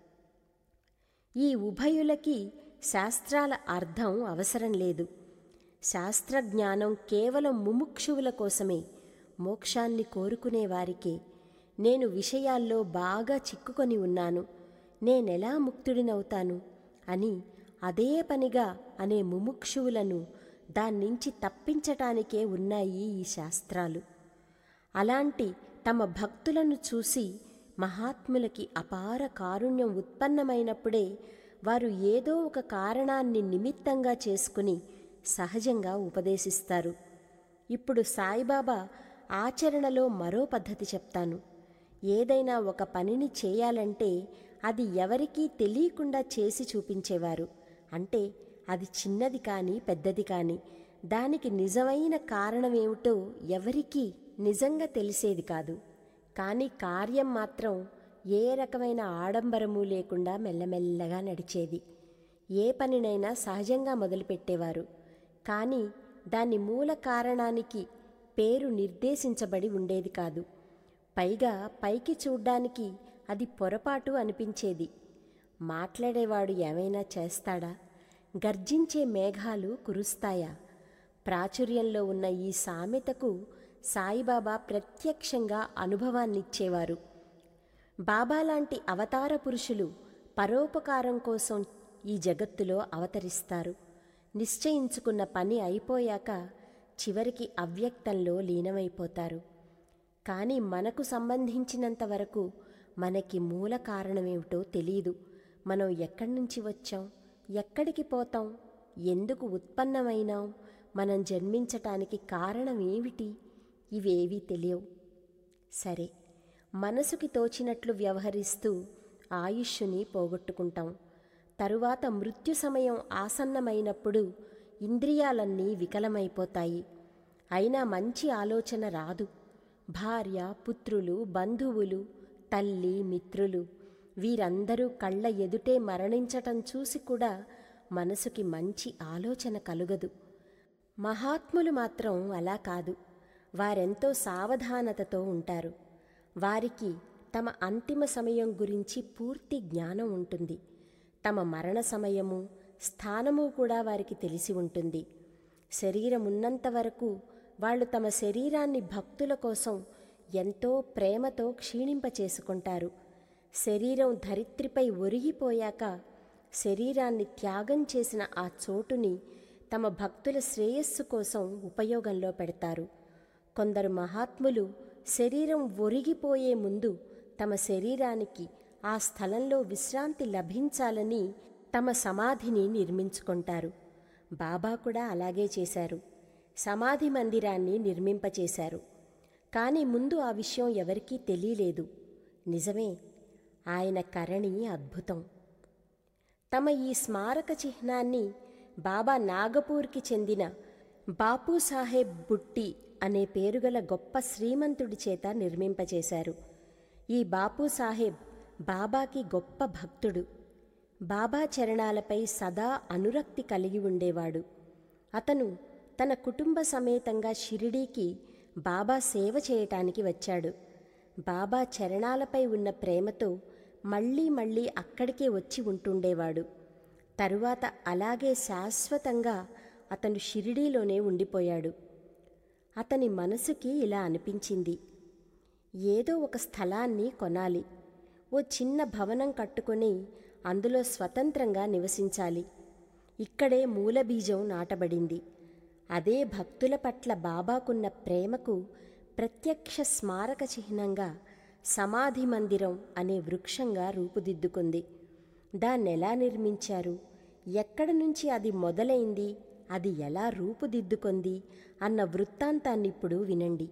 ఈ ఉభయులకి శాస్త్రాల అర్థం అవసరం లేదు. శాస్త్రజ్ఞానం కేవలం ముముక్షువుల కోసమే, మోక్షాన్ని కోరుకునేవారికే. నేను విషయాల్లో బాగా చిక్కుకొని ఉన్నాను, నేనెలా ముక్తుడినవుతాను అని అదే పనిగా అనే ముముక్షువులను దాన్నించి తప్పించటానికే ఉన్నాయి ఈ శాస్త్రాలు. అలాంటి తమ భక్తులను చూసి మహాత్ములకి అపార కారుణ్యం ఉత్పన్నమైనప్పుడే వారు ఏదో ఒక కారణాన్ని నిమిత్తంగా చేసుకుని సహజంగా ఉపదేశిస్తారు. ఇప్పుడు సాయిబాబా ఆచరణలో మరో పద్ధతి చెప్తాను. ఏదైనా ఒక పనిని చేయాలంటే అది ఎవరికీ తెలియకుండా చేసి చూపించేవారు. అంటే అది చిన్నది కానీ పెద్దది కానీ దానికి నిజమైన కారణమేమిటో ఎవరికీ నిజంగా తెలిసేది కాదు. కానీ కార్యం మాత్రం ఏ రకమైన ఆడంబరము లేకుండా మెల్లమెల్లగా నడిచేది. ఏ పనినైనా సహజంగా మొదలుపెట్టేవారు. కానీ దాని మూల కారణానికి పేరు నిర్దేశించబడి ఉండేది కాదు. పైగా పైకి చూడ్డానికి అది పొరపాటు అనిపించేది. మాట్లాడేవాడు ఏమైనా చేస్తాడా? గర్జించే మేఘాలు కురుస్తాయా? ప్రాచుర్యంలో ఉన్న ఈ సామెతకు సాయిబాబా ప్రత్యక్షంగా అనుభవాన్నిచ్చేవారు. బాబా లాంటి అవతార పురుషులు పరోపకారం కోసం ఈ జగత్తులో అవతరిస్తారు. నిశ్చయించుకున్న పని అయిపోయాక చివరికి అవ్యక్తంలో లీనమైపోతారు. కానీ మనకు సంబంధించినంత వరకు మనకి మూల కారణమేమిటో తెలీదు. మనం ఎక్కడి నుంచి వచ్చాం, ఎక్కడికి పోతాం, ఎందుకు ఉత్పన్నమైనాం, మనం జన్మించటానికి కారణం ఏమిటి, ఇవేవీ తెలియవు. సరే, మనసుకి తోచినట్లు వ్యవహరిస్తూ ఆయుష్షుని పోగొట్టుకుంటాం. తరువాత మృత్యు సమయం ఆసన్నమైనప్పుడు ఇంద్రియాలన్నీ వికలమైపోతాయి. అయినా మంచి ఆలోచన రాదు. భార్య, పుత్రులు, బంధువులు, తల్లి, మిత్రులు వీరందరూ కళ్ళ ఎదుటే మరణించటం చూసి కూడా మనసుకి మంచి ఆలోచన కలుగదు. మహాత్ములు మాత్రం అలా కాదు. వారెంతో సావధానతతో ఉంటారు. వారికి తమ అంతిమ సమయం గురించి పూర్తి జ్ఞానం ఉంటుంది. తమ మరణ సమయము, స్థానము కూడా వారికి తెలిసి ఉంటుంది. శరీరం ఉన్నంత వరకు వాళ్ళు తమ శరీరాన్ని భక్తుల కోసం ఎంతో ప్రేమతో క్షీణింపచేసుకుంటారు. శరీరం ధరిత్రిపై ఒరిగిపోయాక శరీరాన్ని త్యాగం చేసిన ఆ చోటుని తమ భక్తుల శ్రేయస్సు కోసం ఉపయోగంలో పెడతారు. కొందరు మహాత్ములు శరీరం ఒరిగిపోయే ముందు తమ శరీరానికి ఆ స్థలంలో విశ్రాంతి లభించాలని తమ సమాధిని నిర్మించుకుంటారు. బాబా కూడా అలాగే చేశారు. సమాధి మందిరాన్ని నిర్మింపచేశారు. కానీ ముందు ఆ విషయం ఎవరికీ తెలియలేదు. నిజమే, ఆయన కరణి అద్భుతం. తమ ఈ స్మారక చిహ్నాన్ని బాబా నాగపూర్కి చెందిన బాపూసాహెబ్ బుట్టి అనే పేరుగల గొప్ప శ్రీమంతుడి చేత నిర్మింపచేశారు. ఈ బాపూసాహెబ్ బాబాకి గొప్ప భక్తుడు. బాబా చరణాలపై సదా అనురక్తి కలిగి ఉండేవాడు. అతను తన కుటుంబ సమేతంగా షిరిడీకి బాబా సేవ చేయటానికి వచ్చాడు. బాబా చరణాలపై ఉన్న ప్రేమతో మళ్ళీ మళ్ళీ అక్కడికే వచ్చి ఉంటుండేవాడు. తరువాత అలాగే శాశ్వతంగా అతను షిరిడీలోనే ఉండిపోయాడు. అతని మనసుకి ఇలా అనిపించింది, ఏదో ఒక స్థలాన్ని కొనాలి, ఓ చిన్న భవనం కట్టుకొని అందులో స్వతంత్రంగా నివసించాలి. ఇక్కడే మూలబీజం నాటబడింది. అదే భక్తుల పట్ల బాబాకున్న ప్రేమకు ప్రత్యక్ష స్మారక చిహ్నంగా సమాధి మందిరం అనే వృక్షంగా రూపుదిద్దుకుంది. దాన్నెలా నిర్మించారు, ఎక్కడ నుంచి అది మొదలైంది, అది ఎలా రూపుదిద్దుకుంది అన్న వృత్తాంతాన్నిప్పుడు వినండి.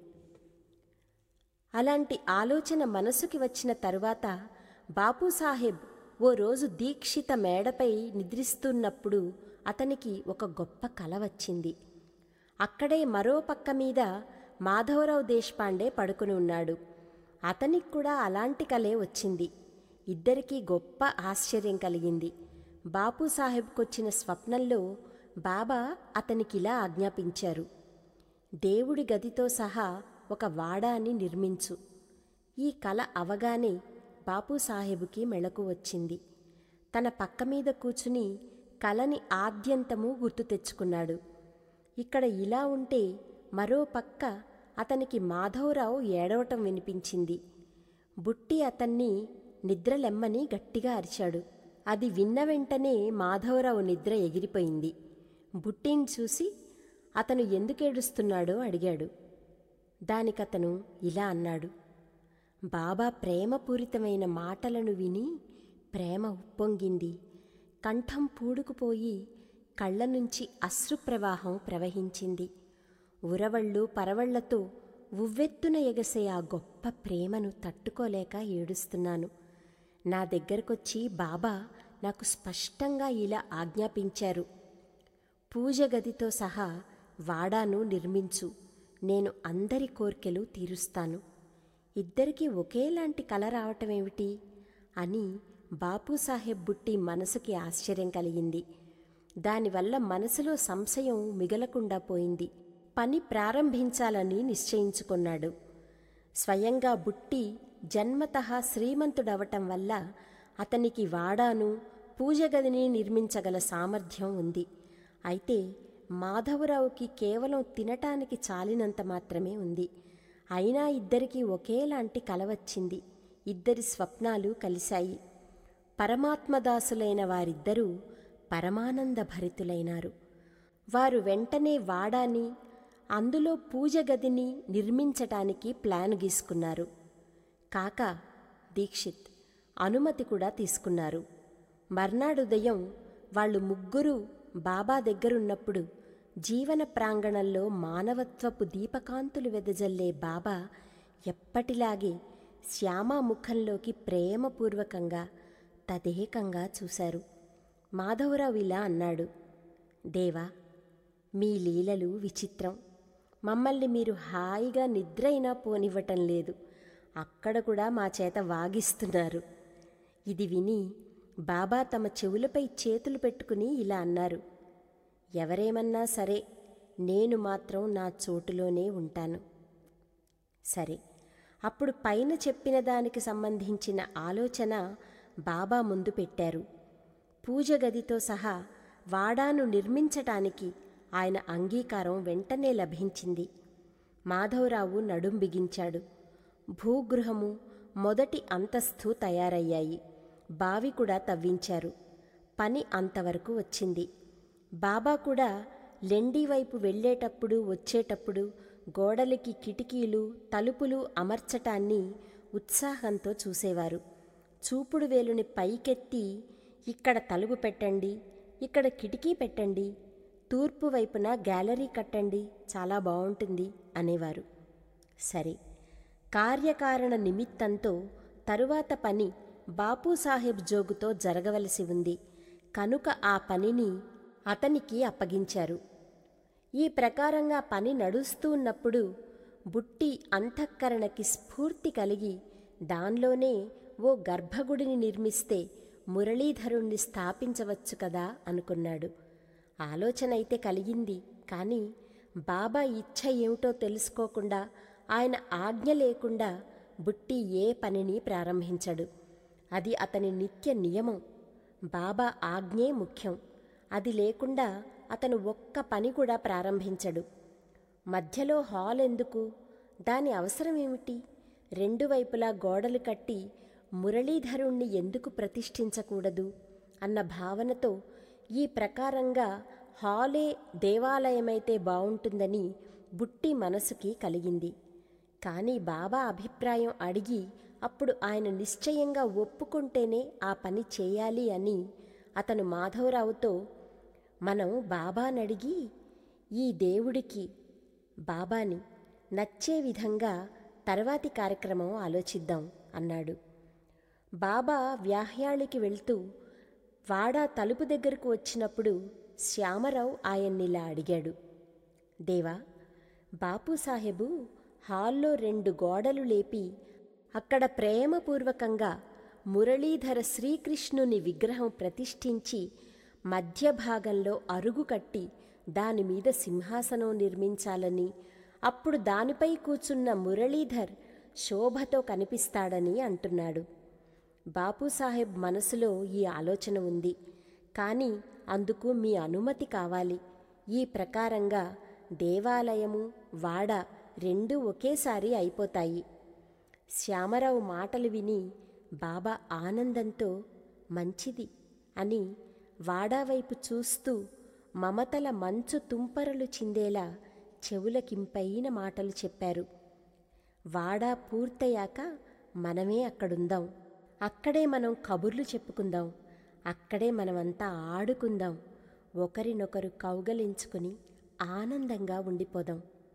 అలాంటి ఆలోచన మనసుకి వచ్చిన తరువాత బాపూసాహెబ్ ఓ రోజు దీక్షిత మేడపై నిద్రిస్తున్నప్పుడు అతనికి ఒక గొప్ప కల వచ్చింది. అక్కడే మరో పక్క మీద మాధవరావు దేశపాండే పడుకుని ఉన్నాడు. అతనికి కూడా అలాంటి కలే వచ్చింది. ఇద్దరికీ గొప్ప ఆశ్చర్యం కలిగింది. బాపూసాహెబ్కొచ్చిన స్వప్నంలో బాబా అతనికిలా ఆజ్ఞాపించారు, దేవుడి గదితో సహా ఒక వాడాని నిర్మించు. ఈ కల అవగానే బాపూసాహెబుకి మెళకు వచ్చింది. తన పక్క మీద కూర్చుని కలని ఆద్యంతము గుర్తు తెచ్చుకున్నాడు. ఇక్కడ ఇలా ఉంటే మరో పక్క అతనికి మాధవరావు ఏడవటం వినిపించింది. బుట్టి అతన్ని నిద్రలెమ్మని గట్టిగా అరిచాడు. అది విన్న వెంటనే మాధవరావు నిద్ర ఎగిరిపోయింది. బుట్టిని చూసి అతను ఎందుకేడుస్తున్నాడో అడిగాడు. దానికతను ఇలా అన్నాడు, బాబా ప్రేమపూరితమైన మాటలను విని ప్రేమ ఉప్పొంగింది. కంఠం పూడుకుపోయి కళ్ళ నుంచి అశ్రుప్రవాహం ప్రవహించింది. ఉరవళ్ళు పరవళ్లతో ఉవ్వెత్తున ఎగసే ఆ గొప్ప ప్రేమను తట్టుకోలేక ఏడుస్తున్నాను. నా దగ్గరకొచ్చి బాబా నాకు స్పష్టంగా ఇలా ఆజ్ఞాపించారు, పూజ గదితో సహా వాడాను నిర్మించు, నేను అందరి కోర్కెలు తీరుస్తాను. ఇద్దరికీ ఒకేలాంటి కల రావటమేమిటి అని బాపూసాహెబ్ బుట్టి మనసుకి ఆశ్చర్యం కలిగింది. దానివల్ల మనసులో సంశయం మిగలకుండా పోయింది. పని ప్రారంభించాలని నిశ్చయించుకున్నాడు. స్వయంగా బుట్టి జన్మతః శ్రీమంతుడవటం వల్ల అతనికి వాడాను, పూజగదిని నిర్మించగల సామర్థ్యం ఉంది. అయితే మాధవరావుకి కేవలం తినటానికి చాలినంత మాత్రమే ఉంది. అయినా ఇద్దరికీ ఒకేలాంటి కల వచ్చింది. ఇద్దరి స్వప్నాలు కలిశాయి. పరమాత్మదాసులైన వారిద్దరూ పరమానంద భరితులైనారు. వారు వెంటనే వాడాని, అందులో పూజ గదిని నిర్మించటానికి ప్లాన్ గీసుకున్నారు. కాకా, దీక్షిత్ అనుమతి కూడా తీసుకున్నారు. మర్నాడుదయం వాళ్ళు ముగ్గురు బాబా దగ్గరున్నప్పుడు జీవన ప్రాంగణంలో మానవత్వపు దీపకాంతులు వెదజల్లే బాబా ఎప్పటిలాగే శ్యామా ముఖంలోకి ప్రేమపూర్వకంగా తదేకంగా చూశారు. మాధవరావు ఇలా అన్నాడు, దేవా, మీ లీలలు విచిత్రం. మమ్మల్ని మీరు హాయిగా నిద్రైనా పోనివ్వటం లేదు. అక్కడ కూడా మా చేత వాగిస్తున్నారు. ఇది విని బాబా తమ చెవులపై చేతులు పెట్టుకుని ఇలా అన్నారు, ఎవరేమన్నా సరే, నేను మాత్రం నా చోటులోనే ఉంటాను. సరే, అప్పుడు పైన చెప్పిన దానికి సంబంధించిన ఆలోచన బాబా ముందు పెట్టారు. పూజ గదితో సహా వాడాను నిర్మించటానికి ఆయన అంగీకారం వెంటనే లభించింది. మాధవరావు నడుం బిగించాడు. భూగృహము మొదటి అంతస్తు తయారయ్యాయి. బావి కూడా తవ్వించారు. పని అంతవరకు వచ్చింది. బాబా కూడా లెండి వైపు వెళ్ళేటప్పుడు వచ్చేటప్పుడు గోడలకి కిటికీలు తలుపులు అమర్చటాన్ని ఉత్సాహంతో చూసేవారు. చూపుడు వేలుని పైకెత్తి, ఇక్కడ తలుపు పెట్టండి, ఇక్కడ కిటికీ పెట్టండి, తూర్పు వైపున గ్యాలరీ కట్టండి, చాలా బాగుంటుంది అనేవారు. సరే, కార్యకారణ నిమిత్తంతో తరువాత పని బాపూసాహెబ్ జోగుతో జరగవలసి ఉంది కనుక ఆ పనిని అతనికి అప్పగించారు. ఈ ప్రకారంగా పని నడుస్తూ ఉన్నప్పుడు బుట్టి అంతఃకరణకి స్ఫూర్తి కలిగి దానిలోనే ఓ గర్భగుడిని నిర్మిస్తే మురళీధరుణ్ణి స్థాపించవచ్చు కదా అనుకున్నాడు. ఆలోచన అయితే కలిగింది. కానీ బాబా ఇచ్ఛ ఏమిటో తెలుసుకోకుండా, ఆయన ఆజ్ఞ లేకుండా బుట్టి ఏ పనిని ప్రారంభించడు. అది అతని నిత్య నియమం. బాబా ఆజ్ఞే ముఖ్యం. అది లేకుండా అతను ఒక్క పని కూడా ప్రారంభించడు. మధ్యలో హాల్ ఎందుకు? దాని అవసరం ఏమిటి? రెండు వైపులా గోడలు కట్టి మురళీధరుణ్ణి ఎందుకు ప్రతిష్ఠించకూడదు అన్న భావనతో ఈ ప్రకారంగా హాలే దేవాలయమైతే బావుంటుందని బుట్టి మనసుకి కలిగింది. కానీ బాబా అభిప్రాయం అడిగి అప్పుడు ఆయన నిశ్చయంగా ఒప్పుకుంటేనే ఆ పని చేయాలి అని అతను మాధవరావుతో, మనం బాబానడిగి ఈ దేవుడికి బాబాని నచ్చే విధంగా తర్వాతి కార్యక్రమం ఆలోచిద్దాం అన్నాడు. బాబా వ్యాహ్యాళికి వెళ్తూ వాడా తలుపు దగ్గరకు వచ్చినప్పుడు శ్యామరావు ఆయన్నిలా అడిగాడు. దేవా, బాపూసాహెబు హాల్లో రెండు గోడలు లేపి అక్కడ ప్రేమపూర్వకంగా మురళీధర శ్రీకృష్ణుని విగ్రహం ప్రతిష్ఠించి మధ్య భాగంలో అరుగు కట్టి దానిమీద సింహాసనం నిర్మించాలని, అప్పుడు దానిపై కూర్చున్న మురళీధర్ శోభతో కనిపిస్తాడని అంటున్నాడు. బాపూసాహెబ్ మనసులో ఈ ఆలోచన ఉంది. కానీ అందుకు మీ అనుమతి కావాలి. ఈ ప్రకారంగా దేవాలయము వాడ రెండూ ఒకేసారి అయిపోతాయి. శ్యామరావు మాటలు విని బాబా ఆనందంతో మంచిది అని వాడావైపు చూస్తూ మమతల మంచు తుంపరలు చిందేలా చెవులకింపైన మాటలు చెప్పారు. వాడా పూర్తయ్యాక మనమే అక్కడుందాం. అక్కడే మనం కబుర్లు చెప్పుకుందాం. అక్కడే మనమంతా ఆడుకుందాం. ఒకరినొకరు కౌగలించుకుని ఆనందంగా ఉండిపోదాం.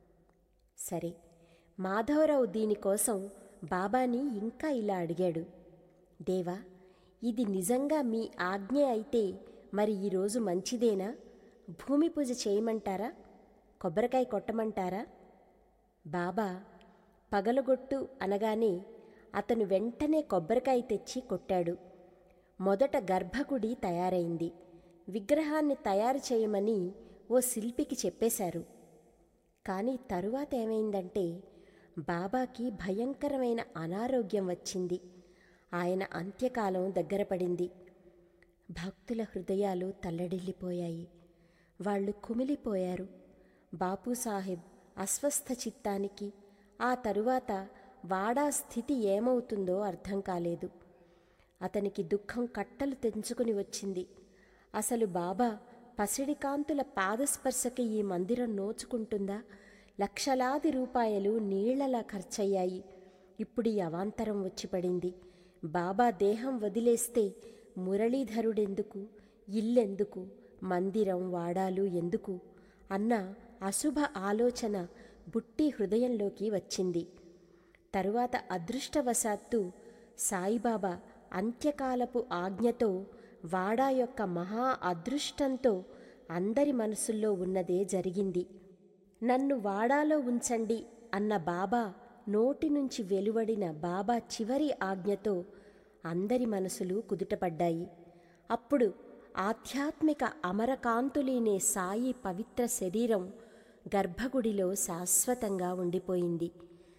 సరే, మాధవరావు దీనికోసం బాబాని ఇంకా ఇలా అడిగాడు. దేవా, ఇది నిజంగా మీ ఆజ్ఞ అయితే మరి ఈరోజు మంచిదేనా? భూమి పూజ చేయమంటారా? కొబ్బరికాయ కొట్టమంటారా? బాబా పగలగొట్టు అనగానే అతను వెంటనే కొబ్బరికాయ తెచ్చి కొట్టాడు. మొదట గర్భగుడి తయారైంది. విగ్రహాన్ని తయారు చేయమని ఓ శిల్పికి చెప్పేశారు. కానీ తరువాత ఏమైందంటే బాబాకి భయంకరమైన అనారోగ్యం వచ్చింది. ఆయన అంత్యకాలం దగ్గర పడింది. భక్తుల హృదయాలు తల్లడిల్లిపోయాయి. వాళ్ళు కుమిలిపోయారు. బాపూసాహెబ్ అస్వస్థ చిత్తానికి ఆ తరువాత వాడా స్థితి ఏమవుతుందో అర్థం కాలేదు. అతనికి దుఃఖం కట్టలు తెంచుకుని వచ్చింది. అసలు బాబా పసిడి కాంతుల పాదస్పర్శకి ఈ మందిరం నోచుకుంటుందా? లక్షలాది రూపాయలు నీళ్లలా ఖర్చయ్యాయి. ఇప్పుడు ఈ అవాంతరం వచ్చి పడింది. బాబా దేహం వదిలేస్తే మురళీధరుడెందుకు, ఇల్లెందుకు, మందిరం వాడాలు ఎందుకు అన్న అశుభ ఆలోచన బుట్టి హృదయంలోకి వచ్చింది. తరువాత అదృష్టవశాత్తు సాయిబాబా అంత్యకాలపు ఆజ్ఞతో వాడా యొక్క మహా అదృష్టంతో అందరి మనసుల్లో ఉన్నదే జరిగింది. నన్ను వాడాలో ఉంచండి అన్న బాబా నోటి నుంచి వెలువడిన బాబా చివరి ఆజ్ఞతో అందరి మనసులు కుదుటపడ్డాయి. అప్పుడు ఆధ్యాత్మిక అమరకాంతులీనే సాయి పవిత్ర శరీరం గర్భగుడిలో శాశ్వతంగా ఉండిపోయింది.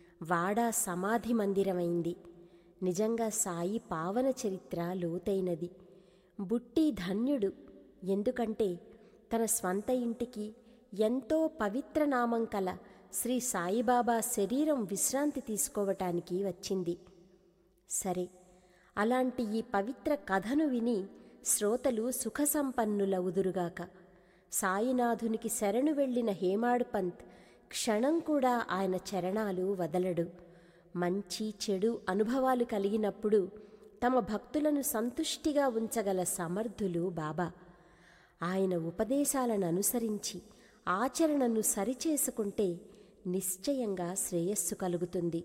వాడా సమాధి మందిరమైంది. నిజంగా సాయి పావన చరిత్ర లోతైనది. బుట్టి ధన్యుడు. ఎందుకంటే తన స్వంత ఇంటికి ఎంతో పవిత్ర నామం కల శ్రీ సాయిబాబా శరీరం విశ్రాంతి తీసుకోవటానికి వచ్చింది. సరే, అలాంటి ఈ పవిత్ర కథను విని శ్రోతలు సుఖసంపన్నులవుదురుగాక. సాయినాథునికి శరణు వెళ్లిన హేమాడ్ పంత్ క్షణం కూడా ఆయన చరణాలు వదలడు. మంచి చెడు అనుభవాలు కలిగినప్పుడు తమ భక్తులను సంతుష్టిగా ఉంచగల సమర్థులు బాబా. ఆయన ఉపదేశాలను అనుసరించి ఆచరణను సరిచేసుకుంటే నిశ్చయంగా శ్రేయస్సు కలుగుతుంది.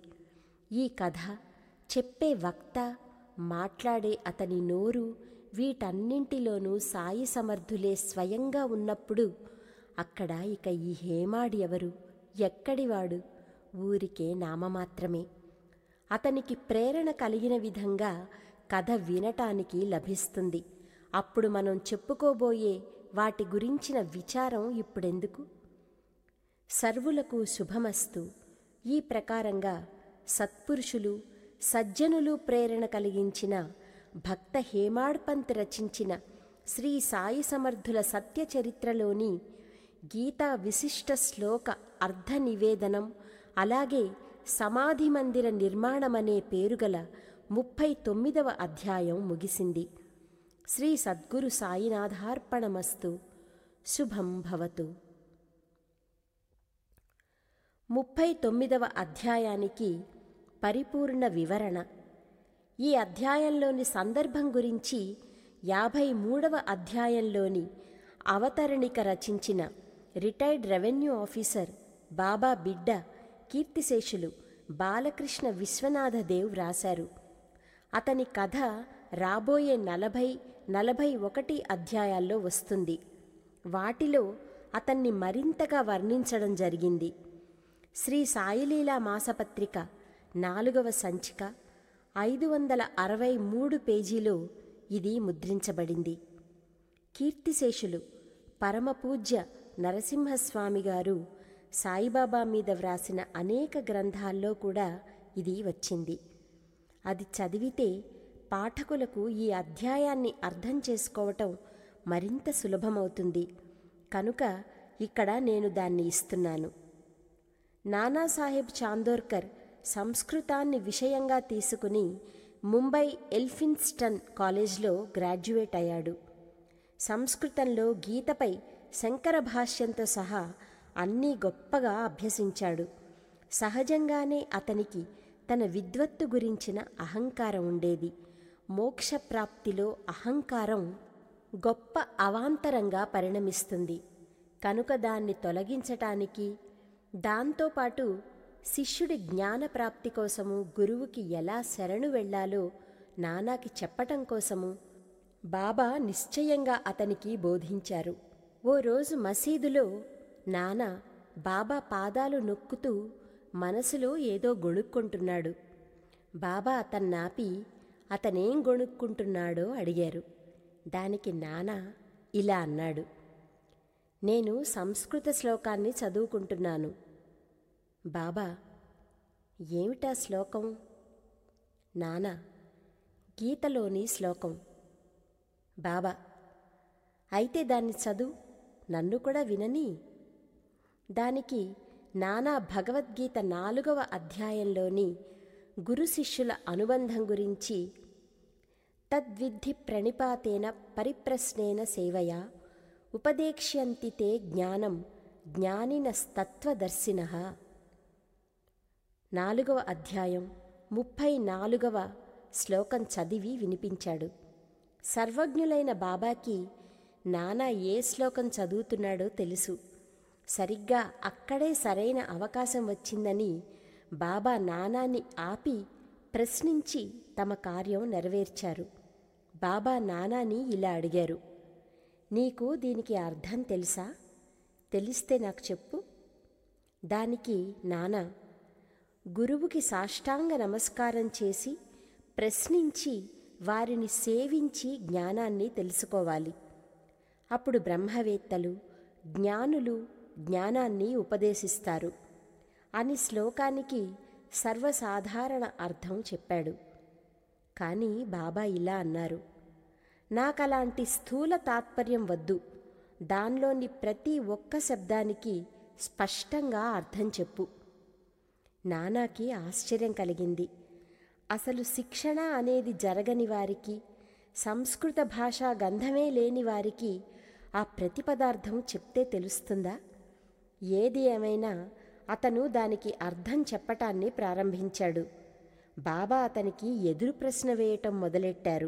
ఈ కథ చెప్పే వక్త, మాట్లాడే అతని నోరు వీటన్నింటిలోనూ సాయి సమర్థులే స్వయంగా ఉన్నప్పుడు అక్కడ ఇక ఈ హేమాడ్ ఎవరు, ఎక్కడివాడు? ఊరికే నామమాత్రమే. అతనికి ప్రేరణ కలిగిన విధంగా కథ వినటానికి లభిస్తుంది. అప్పుడు మనం చెప్పుకోబోయే వాటి గురించిన విచారం ఇప్పుడెందుకు? సర్వులకు శుభమస్తు. ఈ ప్రకారంగా సత్పురుషులు సజ్జనులు ప్రేరణ కలిగించిన భక్త హేమాడ్ పంత్ రచించిన శ్రీ సాయి సమర్థుల సత్యచరిత్రలోని గీతా విశిష్ట శ్లోక అర్ధ నివేదనం, అలాగే సమాధి మందిర నిర్మాణమనే పేరుగల ముప్పై తొమ్మిదవ అధ్యాయం ముగిసింది. శ్రీ సద్గురు సాయినాథార్పణమస్తు. శుభం భవతు. ముప్పై తొమ్మిదవ అధ్యాయానికి పరిపూర్ణ వివరణ. ఈ అధ్యాయంలోని సందర్భం గురించి యాభై మూడవ అధ్యాయంలోని అవతరణిక రచించిన రిటైర్డ్ రెవెన్యూ ఆఫీసర్ బాబా బిడ్డ కీర్తిశేషులు బాలకృష్ణ విశ్వనాథదేవ్ వ్రాశారు. అతని కథ రాబోయే నలభై నలభై ఒకటి అధ్యాయాల్లో వస్తుంది. వాటిలో అతన్ని మరింతగా వర్ణించడం జరిగింది. శ్రీ సాయిలీలా మాసపత్రిక నాలుగవ సంచిక ఐదు వందల అరవై మూడు పేజీలో ఇది ముద్రించబడింది. కీర్తిశేషులు పరమపూజ్య నరసింహస్వామి గారు సాయిబాబా మీద వ్రాసిన అనేక గ్రంథాల్లో కూడా ఇది వచ్చింది. అది చదివితే పాఠకులకు ఈ అధ్యాయాన్ని అర్థం చేసుకోవటం మరింత సులభమవుతుంది. కనుక ఇక్కడ నేను దాన్ని ఇస్తున్నాను. నానాసాహెబ్ చాందోర్కర్ సంస్కృతాన్ని విషయంగా తీసుకుని ముంబై ఎల్ఫిన్స్టన్ కాలేజ్లో గ్రాడ్యుయేట్ అయ్యాడు. సంస్కృతంలో గీతపై శంకర భాష్యంతో సహా అన్నీ గొప్పగా అభ్యసించాడు. సహజంగానే అతనికి తన విద్వత్తు గురించిన అహంకారం ఉండేది. మోక్షప్రాప్తిలో అహంకారం గొప్ప అవాంతరంగా పరిణమిస్తుంది. కనుక దాన్ని తొలగించటానికి, దాంతోపాటు శిష్యుడి జ్ఞానప్రాప్తి కోసము గురువుకి ఎలా శరణు వెళ్లాలో నానాకి చెప్పటం కోసము బాబా నిశ్చయంగా అతనికి బోధించారు. ఓ రోజు మసీదులో నానా బాబా పాదాలు నొక్కుతూ మనసులో ఏదో గొణుక్కుంటున్నాడు. బాబా అతన్నాపి అతనేం గొణుక్కుంటున్నాడో అడిగారు. దానికి నానా ఇలా అన్నాడు, నేను సంస్కృత శ్లోకాన్ని చదువుకుంటున్నాను. బాబా, ఏమిటా శ్లోకం? నానా, గీతలోని శ్లోకం. బాబా, అయితే దాన్ని చదువు, నన్ను కూడా వినని. దానికి నానా భగవద్గీత నాలుగవ అధ్యాయంలోని గురు శిష్యుల అనుబంధం గురించి, తద్విద్ధి ప్రణిపాతేన పరిప్రశ్నేన సేవయా ఉపదేక్ష్యంతి తే జ్ఞానం జ్ఞానినస్తత్వదర్శినః. నాలుగవ అధ్యాయం ముప్పై నాలుగవ శ్లోకం చదివి వినిపించాడు. సర్వజ్ఞులైన బాబాకి నానా ఏ శ్లోకం చదువుతున్నాడో తెలుసు. సరిగ్గా అక్కడే సరైన అవకాశం వచ్చిందని బాబా నానాని ఆపి ప్రశ్నించి తమ కార్యం నెరవేర్చారు. బాబా నానాని ఇలా అడిగారు, నీకు దీనికి అర్థం తెలుసా? తెలిస్తే నాకు చెప్పు. దానికి నానా, గురువుకి సాష్టాంగ నమస్కారం చేసి ప్రశ్నించి వారిని సేవించి జ్ఞానాన్ని తెలుసుకోవాలి. అప్పుడు బ్రహ్మవేత్తలు, జ్ఞానులు జ్ఞానాన్ని ఉపదేశిస్తారు అని శ్లోకానికి సర్వసాధారణ అర్థం చెప్పాడు. కానీ బాబా ఇలా అన్నారు, నాకలాంటి స్థూల తాత్పర్యం వద్దు. దానిలోని ప్రతి ఒక్క శబ్దానికి స్పష్టంగా అర్థం చెప్పు. నానాకి ఆశ్చర్యం కలిగింది. అసలు శిక్షణ అనేది జరగని వారికి, సంస్కృత భాషా గంధమే లేని వారికి ఆ ప్రతిపదార్థం చెప్తే తెలుస్తుందా? ఏది ఏమైనా అతను దానికి అర్థం చెప్పటాన్ని ప్రారంభించాడు. బాబా అతనికి ఎదురు ప్రశ్న వేయటం మొదలెట్టారు.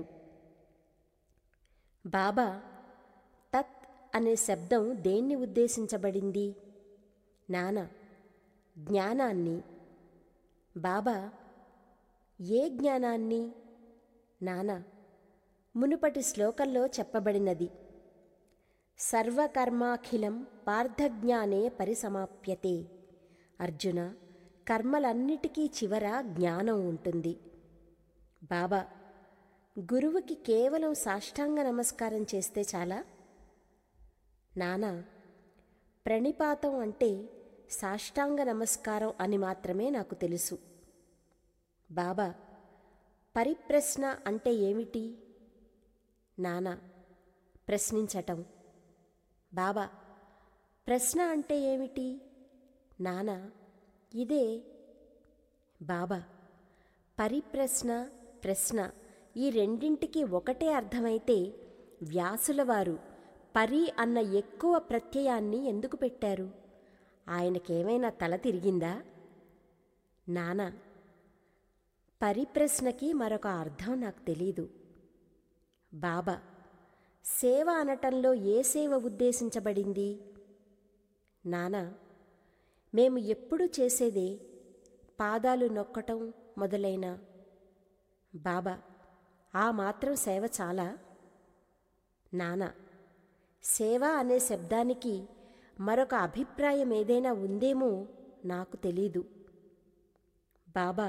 బాబా, తత్ అనే శబ్దం దేన్ని ఉద్దేశించబడింది? నానా, జ్ఞానాన్ని. బాబా, ఏ జ్ఞానాన్ని? నానా, మునుపటి శ్లోకంలో చెప్పబడినది. సర్వకర్మాఖిలం పార్థజ్ఞానే పరిసమాప్యతే. అర్జున, కర్మలన్నిటికీ చివర జ్ఞానం ఉంటుంది. బాబా, గురువుకి కేవలం సాష్టాంగ నమస్కారం చేస్తే చాలా? నానా, ప్రణిపాతం అంటే సాష్టాంగ నమస్కారం అని మాత్రమే నాకు తెలుసు. బాబా, పరిప్రశ్న అంటే ఏమిటి? నానా, ప్రశ్నించటం. బాబా, ప్రశ్న అంటే ఏమిటి? నానా, ఇదే. బాబా, పరిప్రశ్న, ప్రశ్న ఈ రెండింటికి ఒకటే అర్థమైతే వ్యాసుల వారు పరి అన్న ఎక్కువ ప్రత్యయాన్ని ఎందుకు పెట్టారు? ఆయనకేమైనా తల తిరిగిందా? నానా, పరిప్రశ్నకి మరొక అర్థం నాకు తెలీదు. బాబా, సేవ అనటంలో ఏ సేవ ఉద్దేశించబడింది? నానా, మేము ఎప్పుడూ చేసేదే పాదాలు నొక్కటం మొదలైన. బాబా, ఆ మాత్రం సేవ చాలా? నానా, సేవ అనే శబ్దానికి మరొక అభిప్రాయం ఏదైనా ఉందేమో నాకు తెలీదు. బాబా,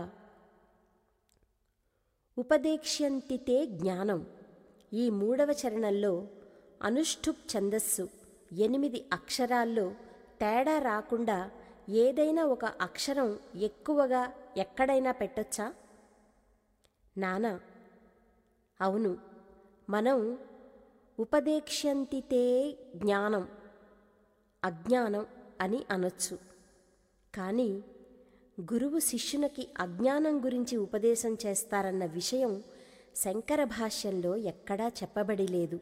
ఉపదేక్ష్యంతితే జ్ఞానం ఈ మూడవ చరణంలో అనుష్ఠుప్ ఛందస్సు ఎనిమిది అక్షరాల్లో తేడా రాకుండా ఏదైనా ఒక అక్షరం ఎక్కువగా ఎక్కడైనా పెట్టొచ్చా? నానా, అవును, మనం ఉపదేక్ష్యంతితే జ్ఞానం అజ్ఞానం అని అనొచ్చు. కానీ గురువు శిష్యునికి అజ్ఞానం గురించి ఉపదేశం చేస్తారన్న విషయం శంకర భాష్యంలో ఎక్కడా చెప్పబడి లేదు.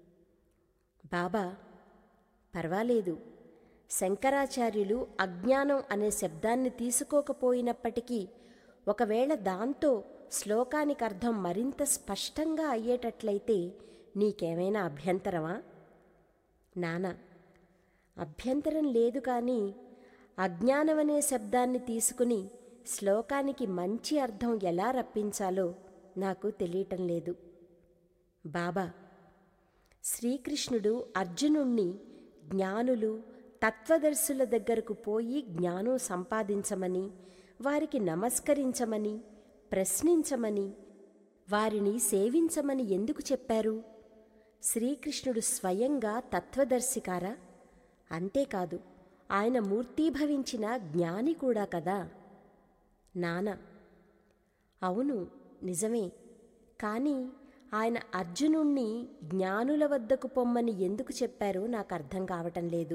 బాబా, పర్వాలేదు, శంకరాచార్యులు అజ్ఞానం అనే శబ్దాన్ని తీసుకోకపోయినప్పటికీ ఒకవేళ దాంతో శ్లోకానికి అర్థం మరింత స్పష్టంగా అయ్యేటట్లయితే నీకేమైనా అభ్యంతరమా? నానా, అభ్యంతరం లేదు, కానీ అజ్ఞానమనే శబ్దాన్ని తీసుకుని శ్లోకానికి మంచి అర్థం ఎలా రప్పించాలో నాకు తెలియటం లేదు. బాబా, శ్రీకృష్ణుడు అర్జునుణ్ణి జ్ఞానులు తత్వదర్శుల దగ్గరకు పోయి జ్ఞానం సంపాదించమని, వారికి నమస్కరించమని, ప్రశ్నించమని, వారిని సేవించమని ఎందుకు చెప్పారు? శ్రీకృష్ణుడు స్వయంగా తత్వదర్శికారా? అంతేకాదు, ఆయన మూర్తీభవించిన జ్ఞాని కూడా కదా. నానా, అవును, నిజమే. కానీ ఆయన అర్జునుణ్ణి జ్ఞానుల వద్దకు పొమ్మని ఎందుకు చెప్పారో నాకు అర్థం కావటం లేదు.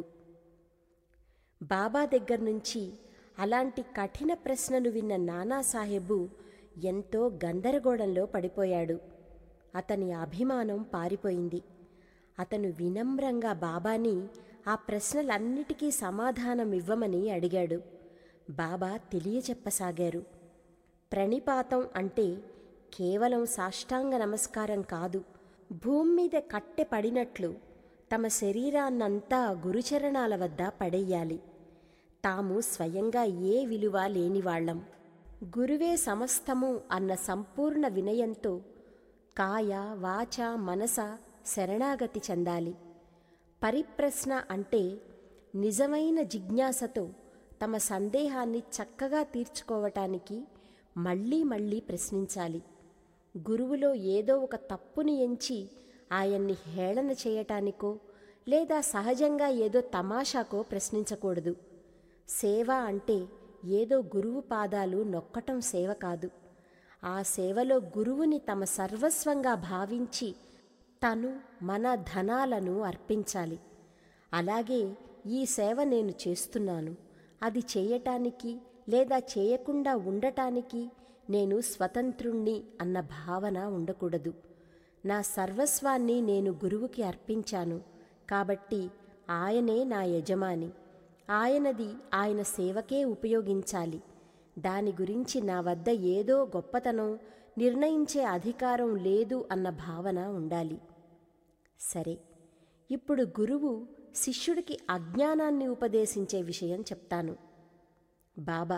బాబా దగ్గర నుంచి అలాంటి కఠిన ప్రశ్నలు విన్న నానాసాహెబు ఎంతో గందరగోళంలో పడిపోయాడు. అతని అభిమానం పారిపోయింది. అతను వినమ్రంగా బాబాని ఆ ప్రశ్నలన్నిటికీ సమాధానం ఇవ్వమని అడిగాడు. బాబా తెలియచెప్పసాగారు. ప్రణిపాతం అంటే కేవలం సాష్టాంగ నమస్కారం కాదు. భూమి మీద కట్టె పడినట్లు తమ శరీరాన్నంతా గురుచరణాల వద్ద పడెయ్యాలి. తాము స్వయంగా ఏ విలువ లేనివాళ్లం, గురువే సమస్తము అన్న సంపూర్ణ వినయంతో కాయ వాచ మనస శరణాగతి చెందాలి. పరిప్రశ్న అంటే నిజమైన జిజ్ఞాసతో తమ సందేహాన్ని చక్కగా తీర్చుకోవటానికి మళ్ళీ మళ్ళీ ప్రశ్నించాలి. గురువులో ఏదో ఒక తప్పుని ఎంచి ఆయన్ని హేళన చేయటానికో లేదా సహజంగా ఏదో తమాషాకో ప్రశ్నించకూడదు. సేవ అంటే ఏదో గురువు పాదాలు నొక్కటం సేవ కాదు. ఆ సేవలో గురువుని తమ సర్వస్వంగా భావించి తను మన ధనాలను అర్పించాలి. అలాగే ఈ సేవ నేను చేస్తున్నాను, అది చేయటానికి లేదా చేయకుండా ఉండటానికి నేను స్వతంత్రుణ్ణి అన్న భావన ఉండకూడదు. నా సర్వస్వాన్ని నేను గురువుకి అర్పించాను కాబట్టి ఆయనే నా యజమాని, ఆయనది ఆయన సేవకే ఉపయోగించాలి. దాని గురించి నా వద్ద ఏదో గొప్పతనం నిర్ణయించే అధికారం లేదు అన్న భావన ఉండాలి. సరే, ఇప్పుడు గురువు శిష్యుడికి అజ్ఞానాన్ని ఉపదేశించే విషయం చెప్తాను. బాబా,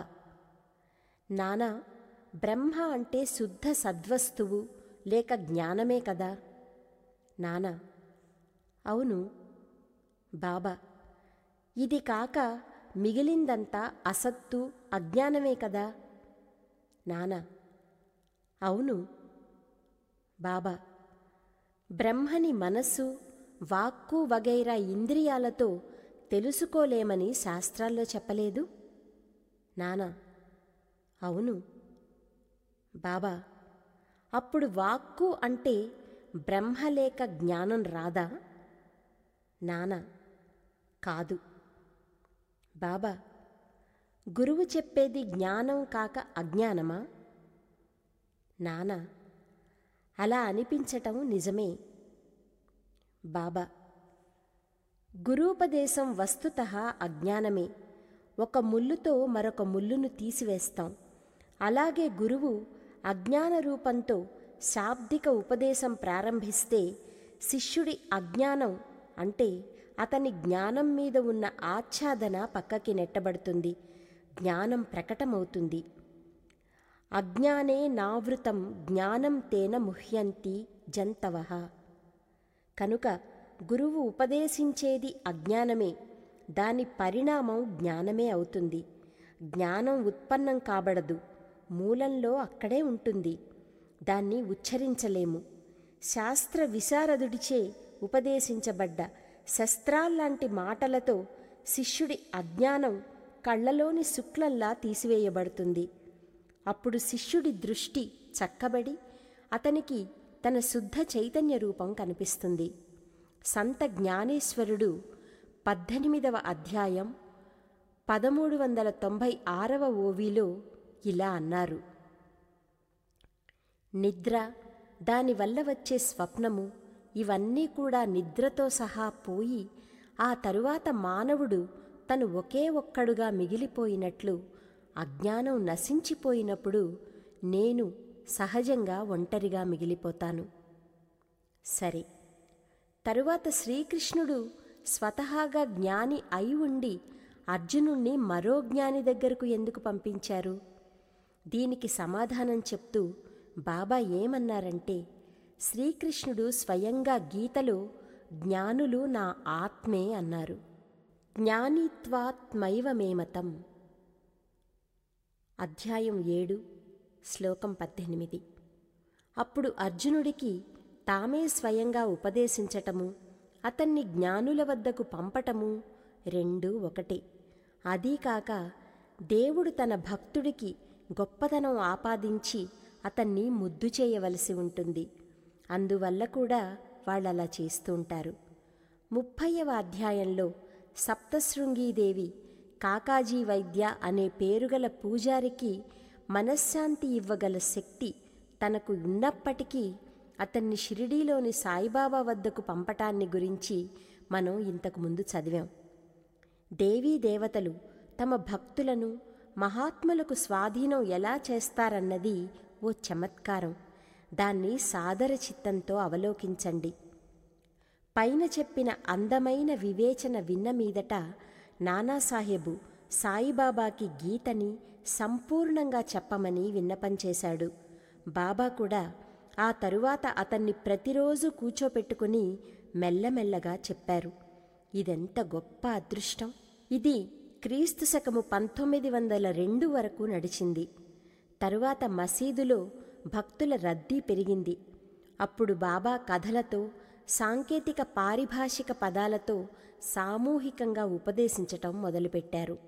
నానా, బ్రహ్మ అంటే శుద్ధ సద్వస్తువు లేక జ్ఞానమే కదా? నానా, అవును, బాబా: ఇది కాక మిగిలిందంతా అసత్తు, అజ్ఞానమే కదా. నాన్న: అవును. బాబా: బ్రహ్మని మనస్సు, వాక్కు వగైరా ఇంద్రియాలతో తెలుసుకోలేమని శాస్త్రాల్లో చెప్పలేదు. నాన్న: అవును. బాబా: అప్పుడు వాక్కు అంటే బ్రహ్మలేక జ్ఞానం రాదా? నాన్న: కాదు. బాబా: గురువు చెప్పేది జ్ఞానం కాక అజ్ఞానమా? నాన్న: అలా అనిపించటం నిజమే. బాబా: గురూపదేశం వస్తుతః అజ్ఞానమే. ఒక ముల్లుతో మరొక ముల్లును తీసివేస్తాం. అలాగే గురువు అజ్ఞాన రూపంతో శాబ్దిక ఉపదేశం ప్రారంభిస్తే శిష్యుడి అజ్ఞానం అంటే అతని జ్ఞానం మీద ఉన్న ఆచ్ఛాదన పక్కకి నెట్టబడుతుంది. జ్ఞానం ప్రకటమవుతుంది. అజ్ఞానే నావృతం జ్ఞానం తేన ముహ్యంతి జంతవః. కనుక గురువు ఉపదేశించేది అజ్ఞానమే, దాని పరిణామం జ్ఞానమే అవుతుంది. జ్ఞానం ఉత్పన్నం కాబడదు, మూలంలో అక్కడే ఉంటుంది. దాన్ని ఉచ్చరించలేము. శాస్త్ర విశారదుడిచే ఉపదేశించబడ్డ శస్త్రాల్లాంటి మాటలతో శిష్యుడి అజ్ఞానం కళ్ళలోని శుక్లంలా తీసివేయబడుతుంది. అప్పుడు శిష్యుడి దృష్టి చక్కబడి అతనికి తన శుద్ధ చైతన్య రూపం కనిపిస్తుంది. సంత జ్ఞానేశ్వరుడు పద్దెనిమిదవ అధ్యాయం పదమూడు వందల తొంభై ఆరవ ఓవిలో ఇలా అన్నారు: నిద్ర, దానివల్ల వచ్చే స్వప్నము ఇవన్నీ కూడా నిద్రతో సహా పోయి ఆ తరువాత మానవుడు తను ఒకే ఒక్కడుగా మిగిలిపోయినట్లు అజ్ఞానం నశించిపోయినప్పుడు నేను సహజంగా ఒంటరిగా మిగిలిపోతాను. సరే, తరువాత శ్రీకృష్ణుడు స్వతహాగా జ్ఞాని అయి ఉండి అర్జునుణ్ణి మరో జ్ఞాని దగ్గరకు ఎందుకు పంపించారు? దీనికి సమాధానం చెప్తూ బాబా ఏమన్నారంటే, శ్రీకృష్ణుడు స్వయంగా గీతలో జ్ఞానులు నా ఆత్మే అన్నారు. జ్ఞానిత్వాత్మైవమేమతం. అధ్యాయం ఏడు, శ్లోకం పద్దెనిమిది. అప్పుడు అర్జునుడికి తామే స్వయంగా ఉపదేశించటము, అతన్ని జ్ఞానుల వద్దకు పంపటము రెండూ ఒకటే. అదీకాక దేవుడు తన భక్తుడికి గొప్పతనం ఆపాదించి అతన్ని ముద్దు చేయవలసి ఉంటుంది. అందువల్ల కూడా వాళ్ళలా చేస్తుంటారు. ముప్పైవ అధ్యాయంలో సప్తశృంగీదేవి కాకాజీ వైద్య అనే పేరుగల పూజారికి మనశ్శాంతి ఇవ్వగల శక్తి తనకు ఉన్నప్పటికీ అతన్ని షిరిడీలోని సాయిబాబా వద్దకు పంపటాన్ని గురించి మనం ఇంతకుముందు చదివాం. దేవీ దేవతలు తమ భక్తులను మహాత్ములకు స్వాధీనం ఎలా చేస్తారన్నది ఓ చమత్కారం. దాన్ని సాదర చిత్తంతో అవలోకించండి. పైన చెప్పిన అందమైన వివేచన విన్న మీదట నానాసాహెబు సాయిబాబాకి గీతని సంపూర్ణంగా చెప్పమని విన్నపం చేశాడు. బాబా కూడా ఆ తరువాత అతన్ని ప్రతిరోజు కూర్చోపెట్టుకుని మెల్లమెల్లగా చెప్పారు. ఇదెంత గొప్ప అదృష్టం! ఇది క్రీస్తు శకము పంతొమ్మిది వందల రెండు వరకు నడిచింది. తరువాత మసీదులో భక్తుల రద్దీ పెరిగింది. అప్పుడు బాబా కథలతో, సాంకేతిక పారిభాషిక పదాలతో సామూహికంగా ఉపదేశించటం మొదలుపెట్టారు.